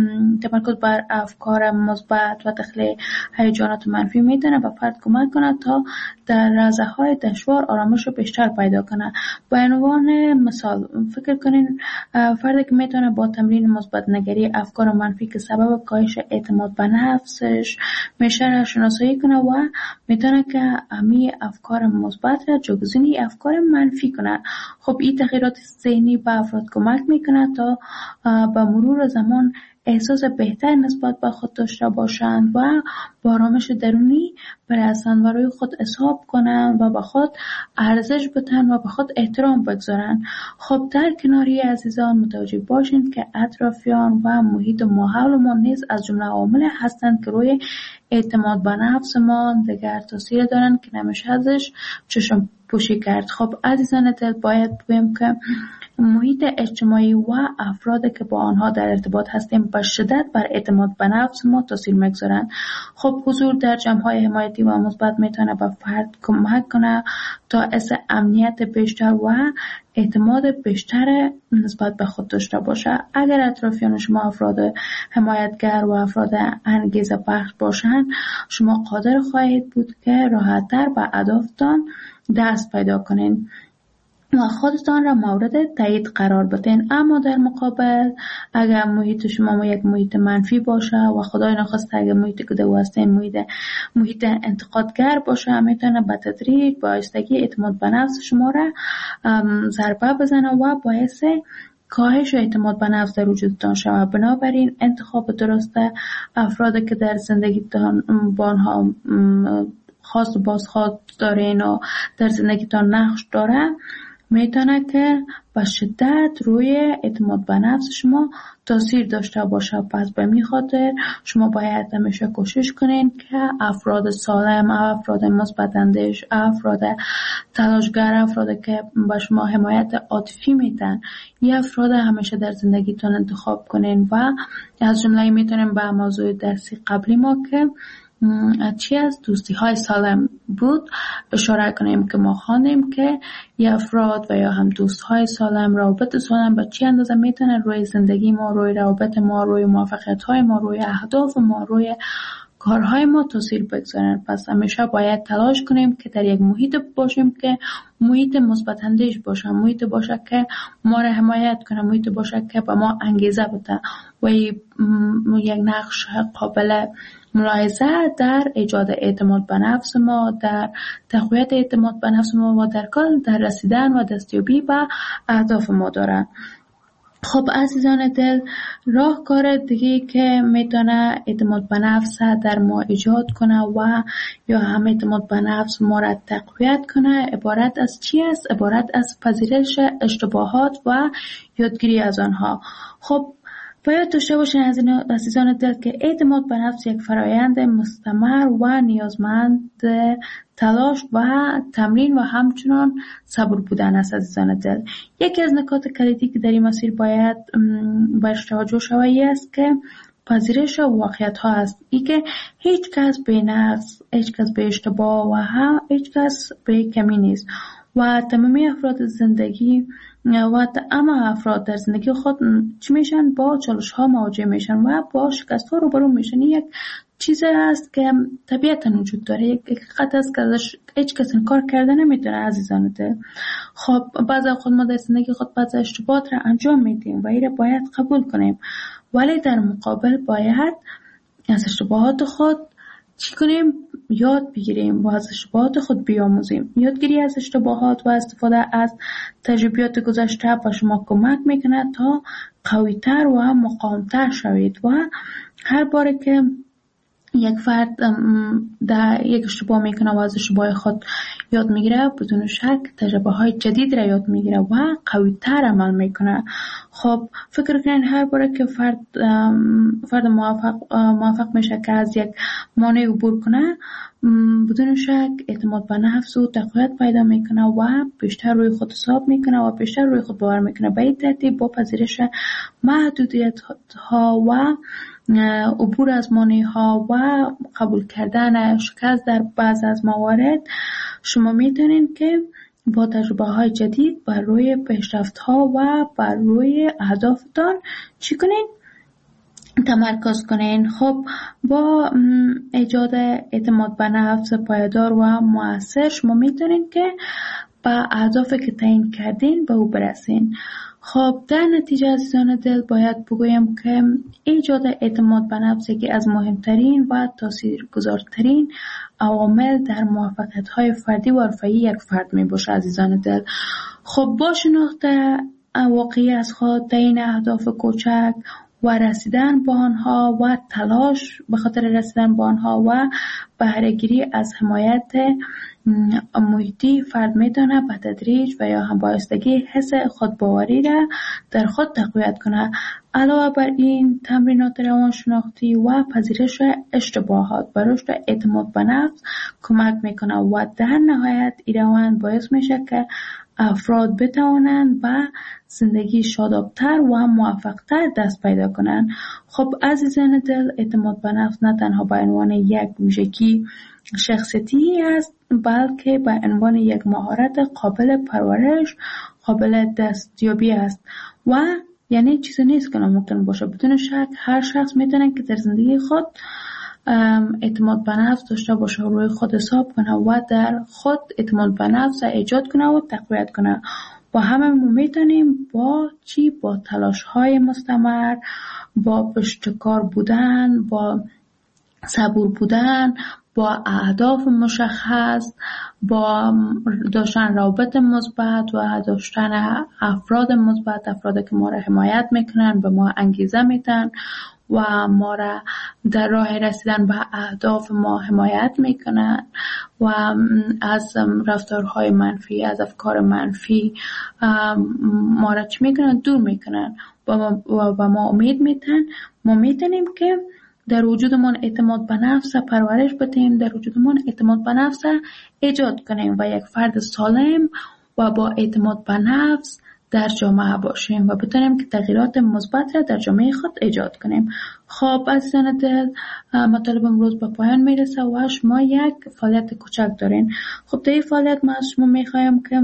بر افکار مثبت و تخلیه هیجانات منفی میتونه به فرد کمک کنه تا در لحظه‌های دشوار آرامش رو بیشتر پیدا کنه. به عنوان مثال فکر کنین فردی که میتونه با تمرین مثبت نگری افکار منفی که سبب کاهش اعتماد به نفسش میشه را شناسایی کنه و میتونه که همین افکار مثبت را جایگزین افکار منفی کنه. خب این تغییرات ذهنی به افراد کمک میکنه تا با مرور زمان احساس بهتر نسبت به خود داشته باشند و با آرامش درونی برسند و روی خود حساب کنند و به خود ارزش بدن و به خود احترام بگذارند. خب در کناری عزیزان متوجه باشید که اطرافیان و محیط ماحول ما نیز از جمله عوامل هستند که روی اعتماد به نفس ما دیگر تاثیر دارند که نمیشه ازش چشم پوشی کرد. خب عزیزان دل، باید بگویم که محیط اجتماعی و افرادی که با آنها در ارتباط هستیم به شدت بر اعتماد به نفس ما تاثیر میگذارند. خب حضور در جمع‌های حمایتی و مثبت میتونه به فرد کمک کنه تا حس امنیت بیشتر و اعتماد بیشتر نسبت به خود داشته باشه. اگر اطرافیان شما افراد حمایتگر و افراد انگیزه بخش باشند، شما قادر خواهید بود که راحت‌تر به اهدافتان دست پیدا کنین و خودتان را مورد تایید قرار بدین. اما در مقابل اگر محیط شما یک محیط منفی باشه و خدای نخواسته اگر محیط که دو هستین محیط انتقادگر باشه، میتونه به تدریج با آهستگی اعتماد به نفس شما را ضربه بزنه و باعث کاهش اعتماد به نفس در وجودتان شود. بنابراین انتخاب درست افرادی که در زندگیتان با آنها خاص و بازخواد دارین و در زندگیتان نقش داره میتونه که به شدت روی اعتماد به نفس شما تاثیر داشته باشه. پس به می خاطر شما باید همیشه کوشش کنین که افراد سالم، افراد مثبت اندیش، افراد تلاشگر، افراد که به شما حمایت عاطفی میدن، یه افراد همیشه در زندگیتون انتخاب کنین. و از جمله میتونیم به موضوع درسی قبلی ما که چی از دوستی های سالم بود اشاره کنیم که ما خواندیم که یه افراد و یا هم دوست های سالم، روابط سالم به چی اندازه میتونه روی زندگی ما، روی روابط ما، روی موفقیت های ما، روی اهداف ما، روی کارهای ما تاثیر بگذارن. پس همیشه باید تلاش کنیم که در یک محیط باشیم که محیط مثبت اندیش باشه، محیط باشه که ما را حمایت کنه، محیط باشه که به ما انگیزه بده و یک نقش قابل ملاحظه در ایجاد اعتماد به نفس ما، در تقویت اعتماد به نفس ما و در کل در رسیدن و دستیابی به اهداف ما داره. خب عزیزان دل، راهکار دیگه که میتونه اعتماد به نفس در ما ایجاد کنه و یا هم اعتماد به نفس ما را تقویت کنه عبارت از چی است؟ عبارت از پذیرش اشتباهات و یادگیری از آنها. خب باید داشته باشین عزیزان دل که اعتماد به نفس یک فرایند مستمر و نیازمند تلاش و تمرین و همچنان صبر بودن است. عزیزان دل، یکی از نکات کلیدی که در این مسیر باید بهش توجه شود است که پذیرش واقعیت ها است. ای که هیچ کس به نقص، هیچ کس به اشتباه و هیچ کس به کمی نیست و تمامی افراد زندگی و اما افراد در زندگی خود چی میشن؟ با چالش ها مواجه میشن و با شکست ها روبرو میشن. یک چیزی است که طبیعتا وجود داره، یک حقیقت است که ازش هیچ کس انکار کرده نمیتونه. عزیزان ده، خب بعضی خود ما در زندگی خود بعضی اشتباهات را انجام میدیم و این باید قبول کنیم، ولی در مقابل باید از اشتباهات خود چی کنیم؟ یاد بگیریم و از اشتباهات خود بیاموزیم. یادگیری از اشتباهات و استفاده از تجربیات گذشته به شما کمک میکنه تا قوی‌تر و مقاوم‌تر شوید و هر بار که یک فرد در یک اشتباه میکنه و از اشتباه خود یاد میگیره، بدون شک تجربه های جدید را یاد میگیره و قوی تر عمل میکنه. خب فکر کنین هر باره که فرد موفق میشه که از یک مانع عبور کنه، بدون شک اعتماد به نفس و تقویت پیدا میکنه و بیشتر روی خود حساب میکنه و بیشتر روی خود باور میکنه. به این ترتیب با پذیرش محدودیت ها و عبور از مانع ها و قبول کردن شکست در بعض از موارد، شما میتونین که با تجربه های جدید بر روی پیشرفت ها و بر روی اهدافتان چی کنین؟ تمرکز کنین. خب با ایجاد اعتماد به نفس پایدار و مؤثر، شما میتونین که با اهدافی که تعیین کردین به او برسین. خب در نتیجه عزیزان دل باید بگویم که ایجاد اعتماد به نفس یکی از مهمترین و تاثیرگذارترین عوامل در موفقیت‌های فردی و حرفه‌ای یک فرد میباشه عزیزان دل. خب با شناخت واقعی از خود، تعیین اهداف کوچک و رسیدن به آنها و تلاش به خاطر رسیدن به آنها و بهره گیری از حمایت محیطی، فرد میتونه به تدریج و یا هم بایستگی حس خودباوری را در خود تقویت کنه. علاوه بر این، تمرینات روانشناختی و پذیرش اشتباهات به رشد اعتماد به نفس کمک میکنه و در نهایت این روند باعث میشه که افراد بتوانند به زندگی شادابتر و موفقتر دست پیدا کنند. خب عزیزان دل، اعتماد به نفس نه تنها به عنوان یک ویژگی شخصیتی است، بلکه به عنوان یک مهارت قابل پرورش، قابل دستیابی است و یعنی چیزی نیست که ناممکن باشه. بدون شک هر شخص میتونه که در زندگی خود اعتماد به نفس داشته باشه و روی خود حساب کنه و در خود اعتماد به نفس ایجاد کنه و تقویت کنه. و همه ما میتونیم با تلاش های مستمر، با پشتکار بودن، با صبور بودن، با اهداف مشخص، با داشتن روابط مثبت و داشتن افراد مثبت، افرادی که ما را حمایت میکنن، به ما انگیزه میدن و ما را در راه رسیدن به اهداف ما حمایت میکنن و از رفتارهای منفی، از افکار منفی ما را چی میکنن؟ دور میکنن و ما امید میتن. ما میتونیم که در وجودمون اعتماد به نفس پرورش بدیم، در وجودمون اعتماد به نفس ایجاد کنیم و یک فرد سالم و با اعتماد به نفس در جامعه باشیم و بتونیم که تغییرات مثبت را در جامعه خود ایجاد کنیم. خب عزیزان دل، مطالب امروز به پایان میرسه و شما یک فعالیت کوچک دارین. خب در این فعالیت ما از شما میخوایم که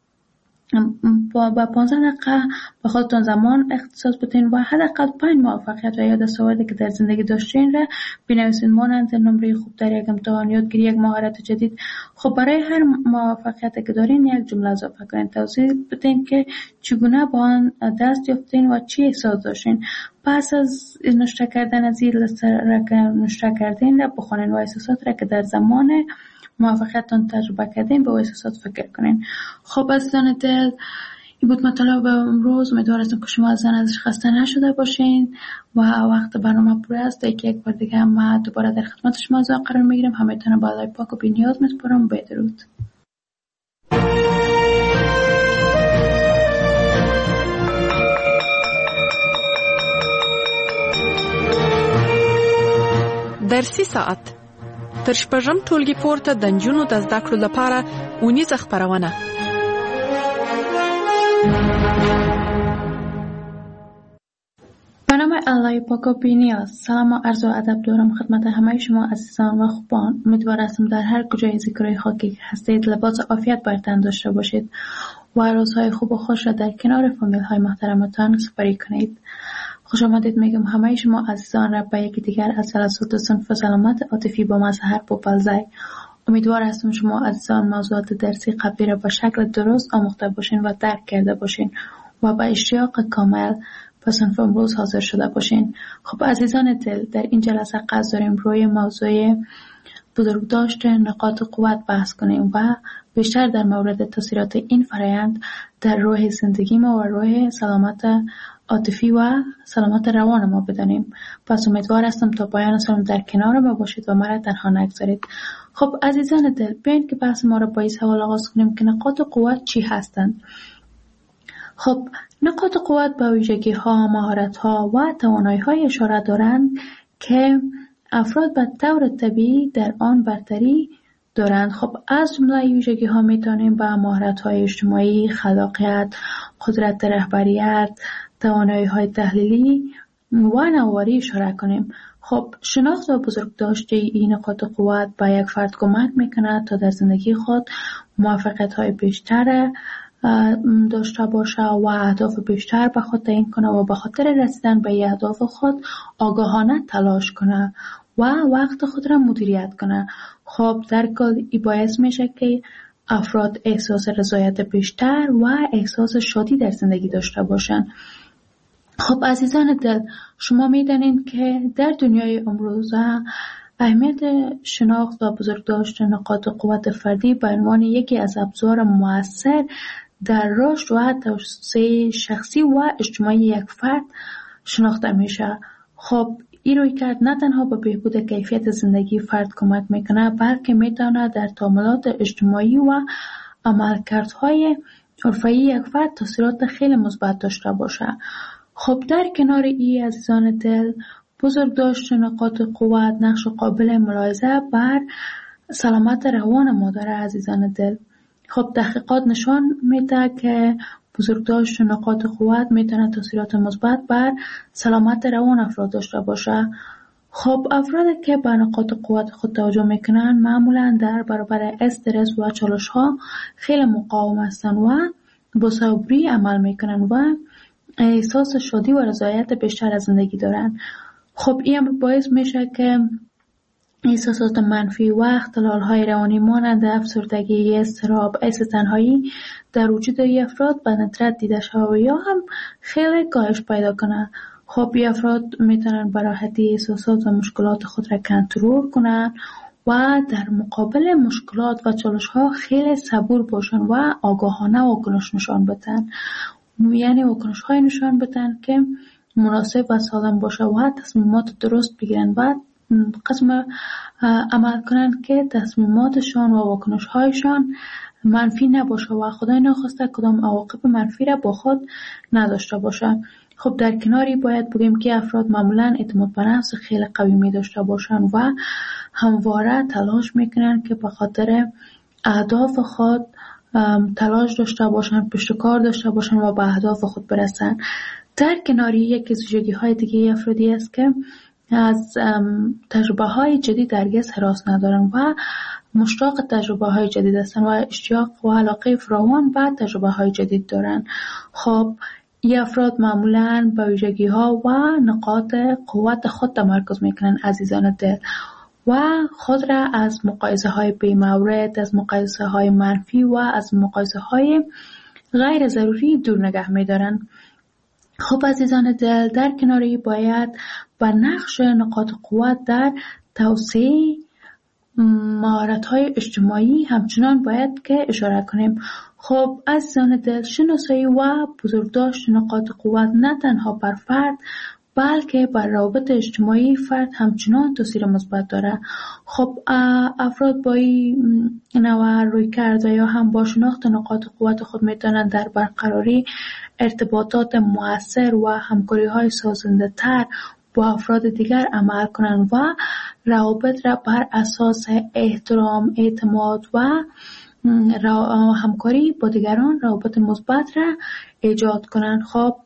با 15 دقیقه به خودتون زمان اختصاص بدین و حداقل 5 موفقیت و یا دستاوردی که در زندگی داشتین را بنویسین، مانند نمره خوب در یک امتحان، یادگیری یک مهارت جدید. خب برای هر موفقیتی که دارین یک جمله اضافه کنین، توضیح بدین که چگونه با آن دست یافتین و چی احساس داشتین. پس از نوشته کردن از این لیست را که نوشته کردین را بخونین و احساسات را که در زمان موفقیتتان تجربه کردین به احساسات فکر کنین. خب عزیزان دل، این بود مطالب امروز. امیدوارم که شما ازش خسته نشده باشین و وقت برنامه پر است. یک بار دیگه ما دوباره در خدمت شما قرار میگیرم. همتون با خدای پاک و بی‌نیاز میسپارم. بدرود. درسي ساعت تر شپږم ټولګي پورته د نجونو د زده کړو لپاره اونیزه خپرونه. به نام الله پاک و بی‌نیاز، سلام و عرض و ادب دارم خدمت همه شما عزیزان و خوبان. امیدوار هستم در هر کجای زیکرای خاکی که هستید لباس عافیت بر تن داشته باشید و روزهای خوب و خوش را در کنار فامیل های محترمتان سپری کنید. خوش آمدید میگم همه شما عزیزان را به یکی دیگر از جلسات صنف سلامت عاطفی با مظهر پوپلزای. امیدوار هستم شما عزیزان موضوعات درسی قبلی را به شکل درست آموخته باشین و درک کرده باشین و با اشتیاق کامل به صنف امروز حاضر شده باشین. خب عزیزان دل، در این جلسه قصد داریم روی موضوع بزرگداشت نقاط قوت بحث کنیم و بیشتر در مورد تاثیرات این فرایند در روح زندگی ما و روح سلامت عاطفی و سلامت روان ما بدانیم. پس امیدوار هستم تا پایان سالم در کنار ما باشید و مرا تنها نگذارید. خب عزیزان دل، بیاین که بحث ما را با این سوال آغاز کنیم که نقاط قوت چی هستند؟ خب نقاط قوت به ویژگی ها، مهارت ها و توانایی های اشاره دارند که افراد به طور طبیعی در آن برتری دارند. خب از جمله ویژگی ها میتونیم به مهارت های اجتماعی، خلاقیت، قدرت رهبریت، توانایی های تحلیلی و نواری اشاره کنیم. خب شناخت و بزرگداشت این نقاط قوت به یک فرد کمک میکنه تا در زندگی خود موفقیت های بیشتر داشته باشه و اهداف بیشتر به خود تعیین کنه و به خاطر رسیدن به اهداف خود آگاهانه تلاش کنه و وقت خود را مدیریت کنه. خب در کل این باعث میشه که افراد احساس رضایت بیشتر و احساس شادی در زندگی داشته باشن. خب عزیزان دل، شما میدانید که در دنیای امروزه اهمیت شناخت و بزرگداشت نقاط قوت فردی به عنوان یکی از ابزار مؤثر در رشد و توسعه شخصی و اجتماعی یک فرد شناخته میشه. خب این رویکرد نه تنها به بهبود کیفیت زندگی فرد کمک میکنه، بلکه میتونه در تعاملات اجتماعی و عملکردهای حرفه‌ای یک فرد تاثیرات خیلی مثبت داشته باشه. خب در کنار این عزیزان دل، بزرگداشت نقاط قوت نقش قابل ملاحظه بر سلامت روان ما داره عزیزان دل. خب تحقیقات نشان میده که بزرگداشت نقاط قوت میتونه تاثیرات مثبت بر سلامت روان افراد داشته باشه. خب افرادی که به نقاط قوت خود توجه میکنن معمولا در برابر استرس و چالش ها خیلی مقاوم هستن و با صبوری عمل میکنن و احساس شادی و رضایت بیشتر از زندگی دارن. خب این باعث میشه که احساسات منفی و اختلال‌های روانی مانند افسردگی، اضطراب، احساس تنهایی در وجود افراد به ندرت دیده شود یا هم خیلی کاهش پیدا کنه. خب این افراد میتونن به راحتی احساسات و مشکلات خود را کنترل کنن و در مقابل مشکلات و چالش‌ها خیلی صبور باشن و آگاهانه واکنش نشان بدن. یعنی واکنش‌های نشان بدن که مناسب و سالم باشه و تصمیمات درست بگیرن و قسم عمل کنن که تصمیماتشان و واکنش‌هایشان منفی نباشه و خدای نخواسته کدام عواقب منفی را با خود نداشته باشه. خب در کناری باید بگیم که افراد معمولاً اعتماد به نفس خیلی قوی می داشته باشن و همواره تلاش میکنن که به خاطر اهداف خود تلاش داشته باشن، پشتکار داشته باشن و به اهداف خود برسن. در کناری یکی از ویژگی‌های دیگه افرادی است که از تجربه‌های جدید هرگز هراس ندارن و مشتاق تجربه‌های جدید هستن و اشتیاق و علاقه فراوان به تجربه‌های جدید دارن. خب این افراد معمولاً به ویژگی‌ها و نقاط قوت خود تمرکز میکنن عزیزان دل و خود را از مقایسه‌های بی‌مورد، از مقایسه‌های منفی و از مقایسه‌های غیر ضروری دور نگه می‌دارن. خب عزیزان دل، در کناری باید به نقش نقاط قوت در توسعه مهارت‌های اجتماعی همچنان باید که اشاره کنیم. خب عزیزان دل، شناسایی و بزرگداشت نقاط قوت نه تنها بر فرد بلکه بر روابط اجتماعی فرد همچنان تاثیر مثبت داره. خب افراد با این نوع رویکرد یا هم با شناخت نقاط قوت خود میتونن در برقراری ارتباطات مؤثر و همکاری‌های سازنده‌تر با افراد دیگر عمل کنند و روابط را بر اساس احترام، اعتماد و همکاری با دیگران روابط مثبت را ایجاد کنند. خب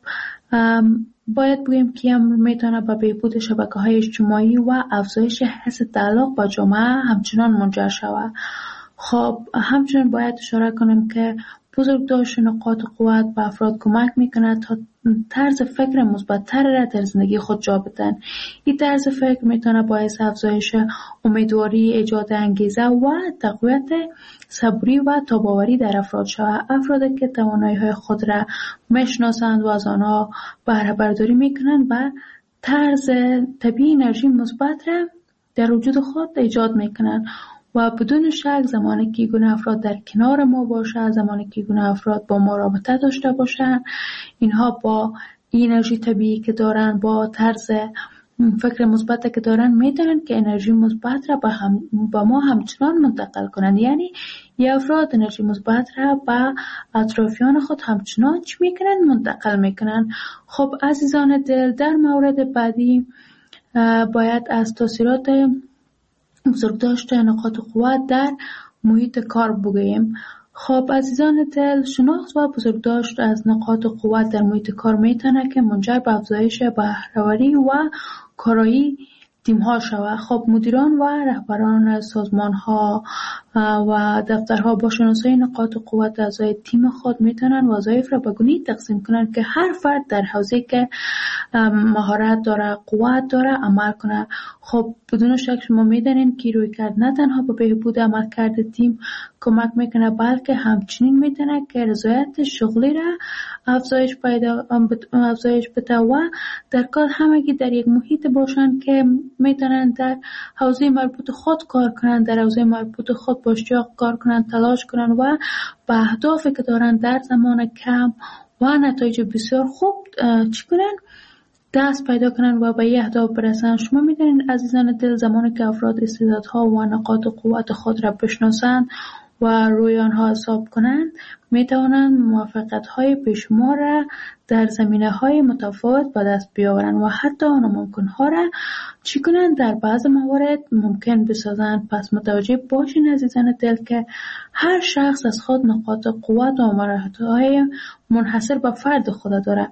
باید بگیم که امر میتونه به بهبود شبکه‌های اجتماعی و افزایش حس تعلق با جامعه همچنان منجر شود. خب همچنان باید اشاره کنیم که بزرگداشت نقاط قوت به افراد کمک میکنه تا طرز فکر مثبت‌تر را در زندگی خود جا بدن. این طرز فکر میتونه باعث افزایش امیدواری، ایجاد انگیزه و تقویت صبوری و تاب‌آوری در افراد شود. افرادی که توانایی‌های خود را میشناسند و از آنها بهره برداری میکنند و طرز طبیعی انرژی مثبت را در وجود خود ایجاد میکنن و بدون شک زمانی که گونه افراد در کنار ما باشه، زمانی که گونه افراد با ما رابطه داشته باشن، اینها با انرژی طبیعی که دارن، با طرز فکر مثبت که دارن، میتونن که انرژی مثبت را با ما همچنان منتقل کنن. یعنی یه افراد انرژی مثبت را با اطرافیان خود همچنان چی میکنن؟ منتقل میکنن. خب عزیزان دل، در مورد بعدی باید از تاثیرات بزرگداشت نقاط قوت در محیط کار بگوییم. خب عزیزان دل، شناخت و بزرگداشت از نقاط قوت در محیط کار میتونه که منجر به افزایش بهره‌وری و کارایی تیم ها شود. خب مدیران و رهبران سازمان ها و دفترها با شناسایی نقاط قوت اعضای تیم خود میتونن وظایف را به گونه‌ای تقسیم کنن که هر فرد در حوزه‌ای که مهارت داره، قوت داره عمل کنه. خب بدون شک شما میدونین که رویکرد نه تنها به بهبود عملکرد تیم کمک میکنه، بلکه همچنین میتونه که رضایت شغلی را افزایش بده و در کل همگی در یک محیط باشن که میتونن در حوزه مربوط خود کار کنن، در حوزه مربوط خود با اشتیاق کار کنن، تلاش کنن و به اهدافی که دارن در زمان کم و نتایج بسیار خوب چی کنن؟ دست پیدا کنن و به یه اهداف برسن. شما میدونین عزیزان دل، زمانی که افراد استعدادها و نقاط قوت خود را بشناسند و روی آنها حساب کنند، میتوانند موفقیت‌های بیشمار را در زمینه‌های متفاوت به دست بیاورند و حتی ناممکن‌ها را چی کنند؟ در بعض موارد ممکن بسازند. پس متوجه باشین عزیزان دل که هر شخص از خود نقاط قوت و مهارت‌های منحصر به فرد خود داره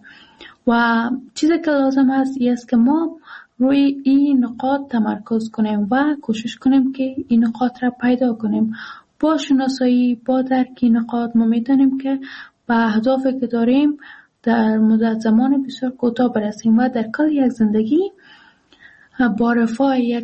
و چیزی که لازم است که ما روی این نقاط تمرکز کنیم و کوشش کنیم که این نقاط را پیدا کنیم. با شناسایی، با درک نقاط ما میتونیم که به اهدافی که داریم در مدت زمان بسیار کوتاه برسیم و در کل یک زندگی با رفاه، یک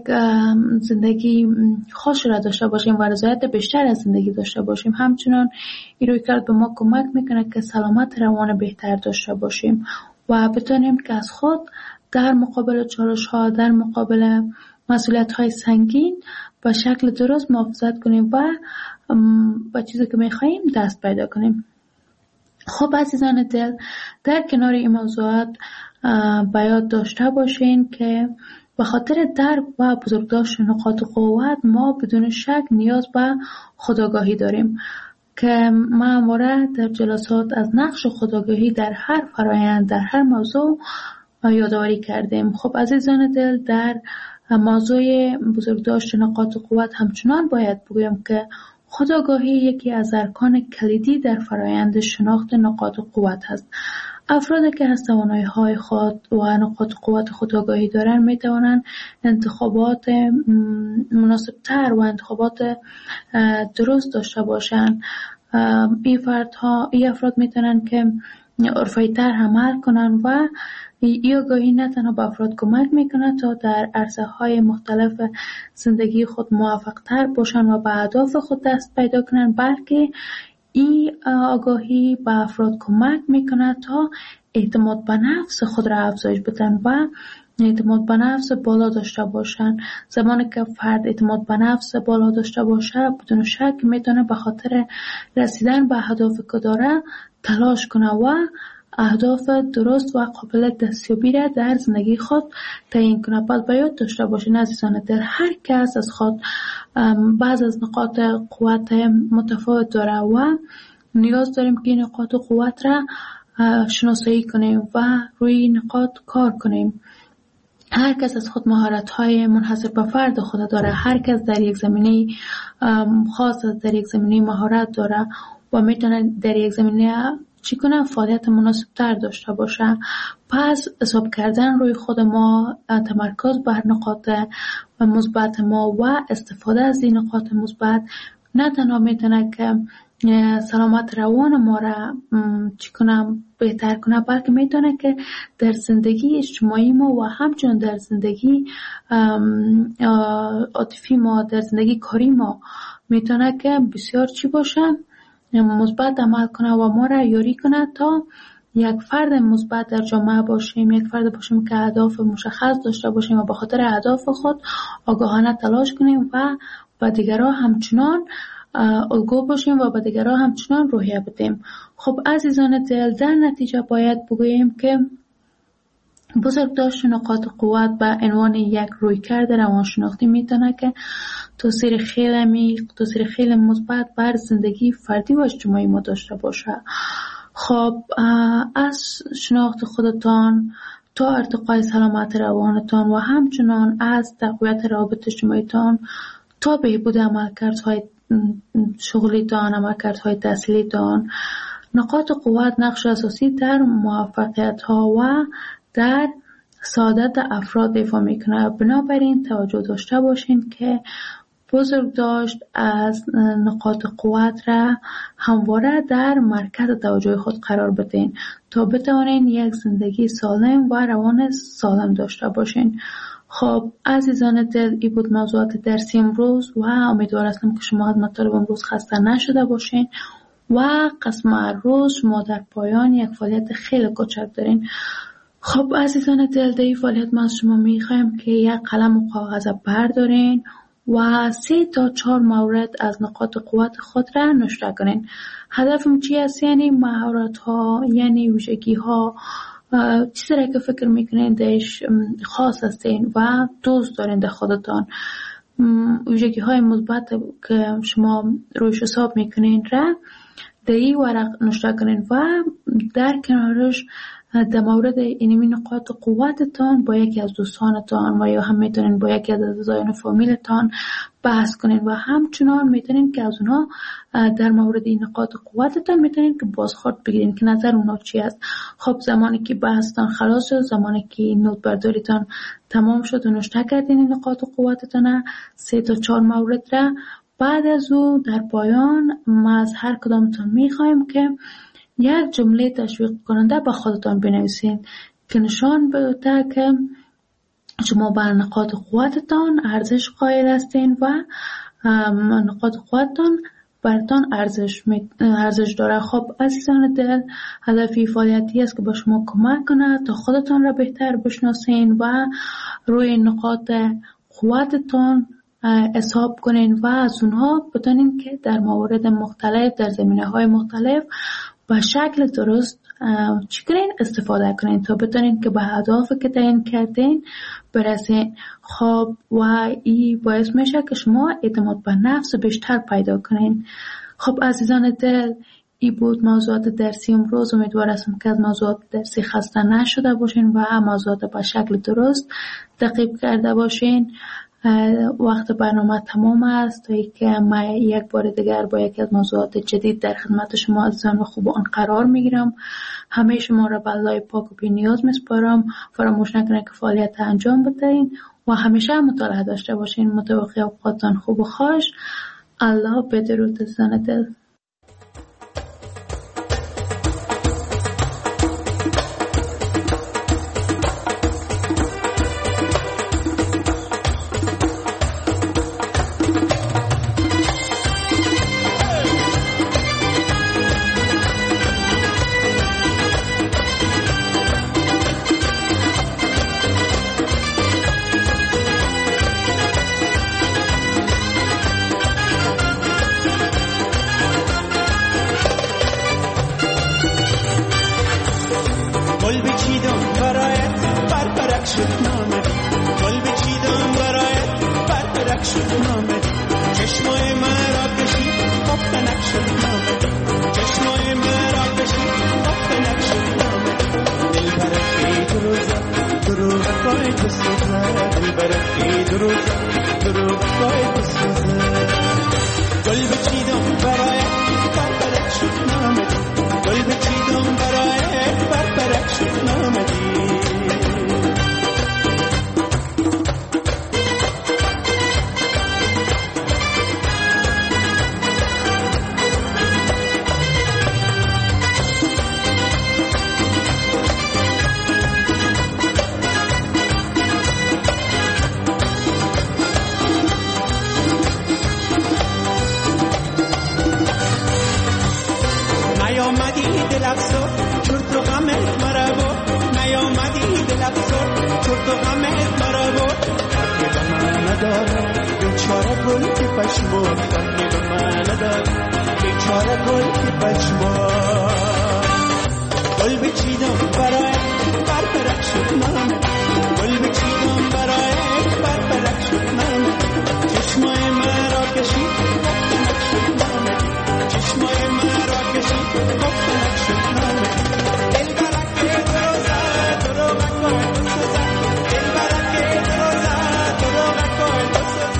زندگی خوش را داشته باشیم و رضایت بیشتر از زندگی داشته باشیم. همچنان این رویکرد به ما کمک میکنه که سلامت روان بهتر داشته باشیم و بتونیم که از خود در مقابل چالش‌ها، در مقابل مسئولیت‌های سنگین به شکل درست محافظت کنیم و با چیزی که می‌خوایم دست پیدا کنیم. خب عزیزان دل، در کنار این موضوعات به یاد داشته باشین که به خاطر درک و بزرگداشت نقاط قوت ما بدون شک نیاز به خودآگاهی داریم که ما همواره در جلسات از نقش خودآگاهی در هر فرآیند، در هر موضوع یادآوری کردیم. خب عزیزان دل، در موضوع بزرگداشت نقاط قوت همچنان باید بگویم که خودآگاهی یکی از ارکان کلیدی در فرآیند شناخت نقاط قوت است. افرادی که از توانایی‌های خود و نقاط قوت خودآگاهی دارند می‌توانند انتخابات مناسب‌تر و انتخابات درست داشته باشند. این افراد می‌توانند که حرفه‌ای‌تر عمل کنند و این آگاهی نه تنها به افراد کمک میکنه تا در عرصه‌های مختلف زندگی خود موفق‌تر باشن و به اهداف خود دست پیدا کنن، بلکه این آگاهی به افراد کمک میکنه تا اعتماد به نفس خود را افزایش بدن و اعتماد به نفس بالا داشته باشن. زمانی که فرد اعتماد به نفس بالا داشته باشه، بدون شک میتونه به خاطر رسیدن به اهدافی که داره تلاش کنه و اهداف درست و قابل دستیابی را در زندگی خود تعیین کنه. باید به یاد داشته باشین عزیزان دل، هر کس از خود بعض از نقاط قوت متفاوت داره و نیاز داریم که این نقاط قوت را شناسایی کنیم و روی نقاط کار کنیم. هر کس از خود مهارت‌های منحصر به فرد خود داره، هر کس در یک زمینه خاص، در یک زمینه مهارت داره و میتونه در یک زمینه چی کنه؟ فعالیت مناسب تر داشته باشه. پس حساب کردن روی خود ما، تمرکز بر نقاط مثبت ما و استفاده از این نقاط مثبت نه تنها میتونه که سلامت روان ما را چی کنه؟ بهتر کنه، بلکه میتونه که در زندگی اجتماعی ما و همچنین در زندگی عاطفی ما، در زندگی کاری ما میتونه که بسیار چی باشه؟ مثبت عمل کنه و ما را یاری کنه تا یک فرد مثبت در جامعه باشیم، یک فرد باشیم که اهداف مشخص داشته باشیم و به خاطر اهداف خود آگاهانه تلاش کنیم و به دیگران همچنان الگو باشیم و به دیگران همچنان روحیه بدیم. خب عزیزان دل، در نتیجه باید بگوییم که بزرگداشت نقاط قوت به عنوان یک رویکرد روانشناختی میتونه که تاثیر خیلی عمیق، تاثیر خیلی مثبت بر زندگی فردی و اجتماعی ما داشته باشه. خب از شناخت خودتان تا ارتقای سلامت روانتان و همچنان از تقویت روابط اجتماعیتان تا بهبود عملکردهای شغلیتان، عملکردهای تحصیلیتان، نقاط قوت نقش اساسی در موفقیت‌ها و در سعادت افراد ایفا میکنه. بنابراین توجه داشته باشین که بزرگداشت از نقاط قوت را همواره در مرکز توجه خود قرار بدین تا بتوانین یک زندگی سالم و روان سالم داشته باشین. خب عزیزان دل، این بود موضوعات درسی امروز و امیدوار هستم که شما از مطالب امروز خسته نشده باشین و قسم روز شما در پایان یک فعالیت خیلی کوچک دارین. خب عزیزان دل، در این فعالیت ما از شما میخوایم که یک قلم و کاغذ بردارین و 3 تا 4 مورد از نقاط قوت خود را نوشته کنین. هدفم چی است؟ یعنی مهارت ها، یعنی ویژگی ها، چیزی را که فکر میکنین درش خاص هستین و دوست دارین در خودتان، ویژگی های مثبت که شما رویش حساب میکنین را در این ورق نوشته کنین و در کنارش در مورد اینمی نقاط قوتتان با یکی از دوستانتان و یا هم میتونین با یکی از اعضایان فامیلتان بحث کنین و همچنان میتونین که از اونها در مورد این نقاط قوتتان میتونین که بازخورد بگیرین که نظر اونها چی است. خب زمانی که بحثتان خلاص شد، زمانی که نوت برداریتان تمام شد و نوشته کردین این نقاط قوتتان 3 تا 4 مورد را، بعد از او در پایان ما از هر کدامتان میخوایم که یک جمله تشویق کننده به خودتان بنویسین که نشان بده که شما بر نقاط قوتتان ارزش قائل هستین و نقاط قوتتان برتان ارزش داره. خب عزیزان دل، هدفی فعالیتی است که به شما کمک کنه تا خودتان را بهتر بشناسین و روی نقاط قوتتان حساب کنین و از اونها بتونین که در موارد مختلف، در زمینه‌های مختلف با شکل درست چی کنین؟ استفاده کنین تا بتونین که به اهدافی که تعیین کردین برسین. خب و این باعث میشه که شما اعتماد به نفس بیشتر پیدا کنین. خب عزیزان دل، این بود موضوعات درسی امروز. امیدوار هستم که از موضوعات درسی خسته نشده باشین و موضوعات به شکل درست تعقیب کرده باشین. وقت برنامه تمام است تا اینکه من یک بار دیگر با یکی از موضوعات جدید در خدمت شما عزیزان و خوبان قرار میگیرم. همه شما را به الله پاک و بی‌نیاز میسپارم. فراموش نکنید که فعالیت انجام بدهید و همیشه مطالعه داشته باشین. متوقع اوقاتتان خوب و خوش. الله بدرود عزیزان دل. ندارد، بیچاره گل که پشمون فهمی به من ندارد، بیچاره گل که پشمون گل بچیدم برای برپرک شد نامه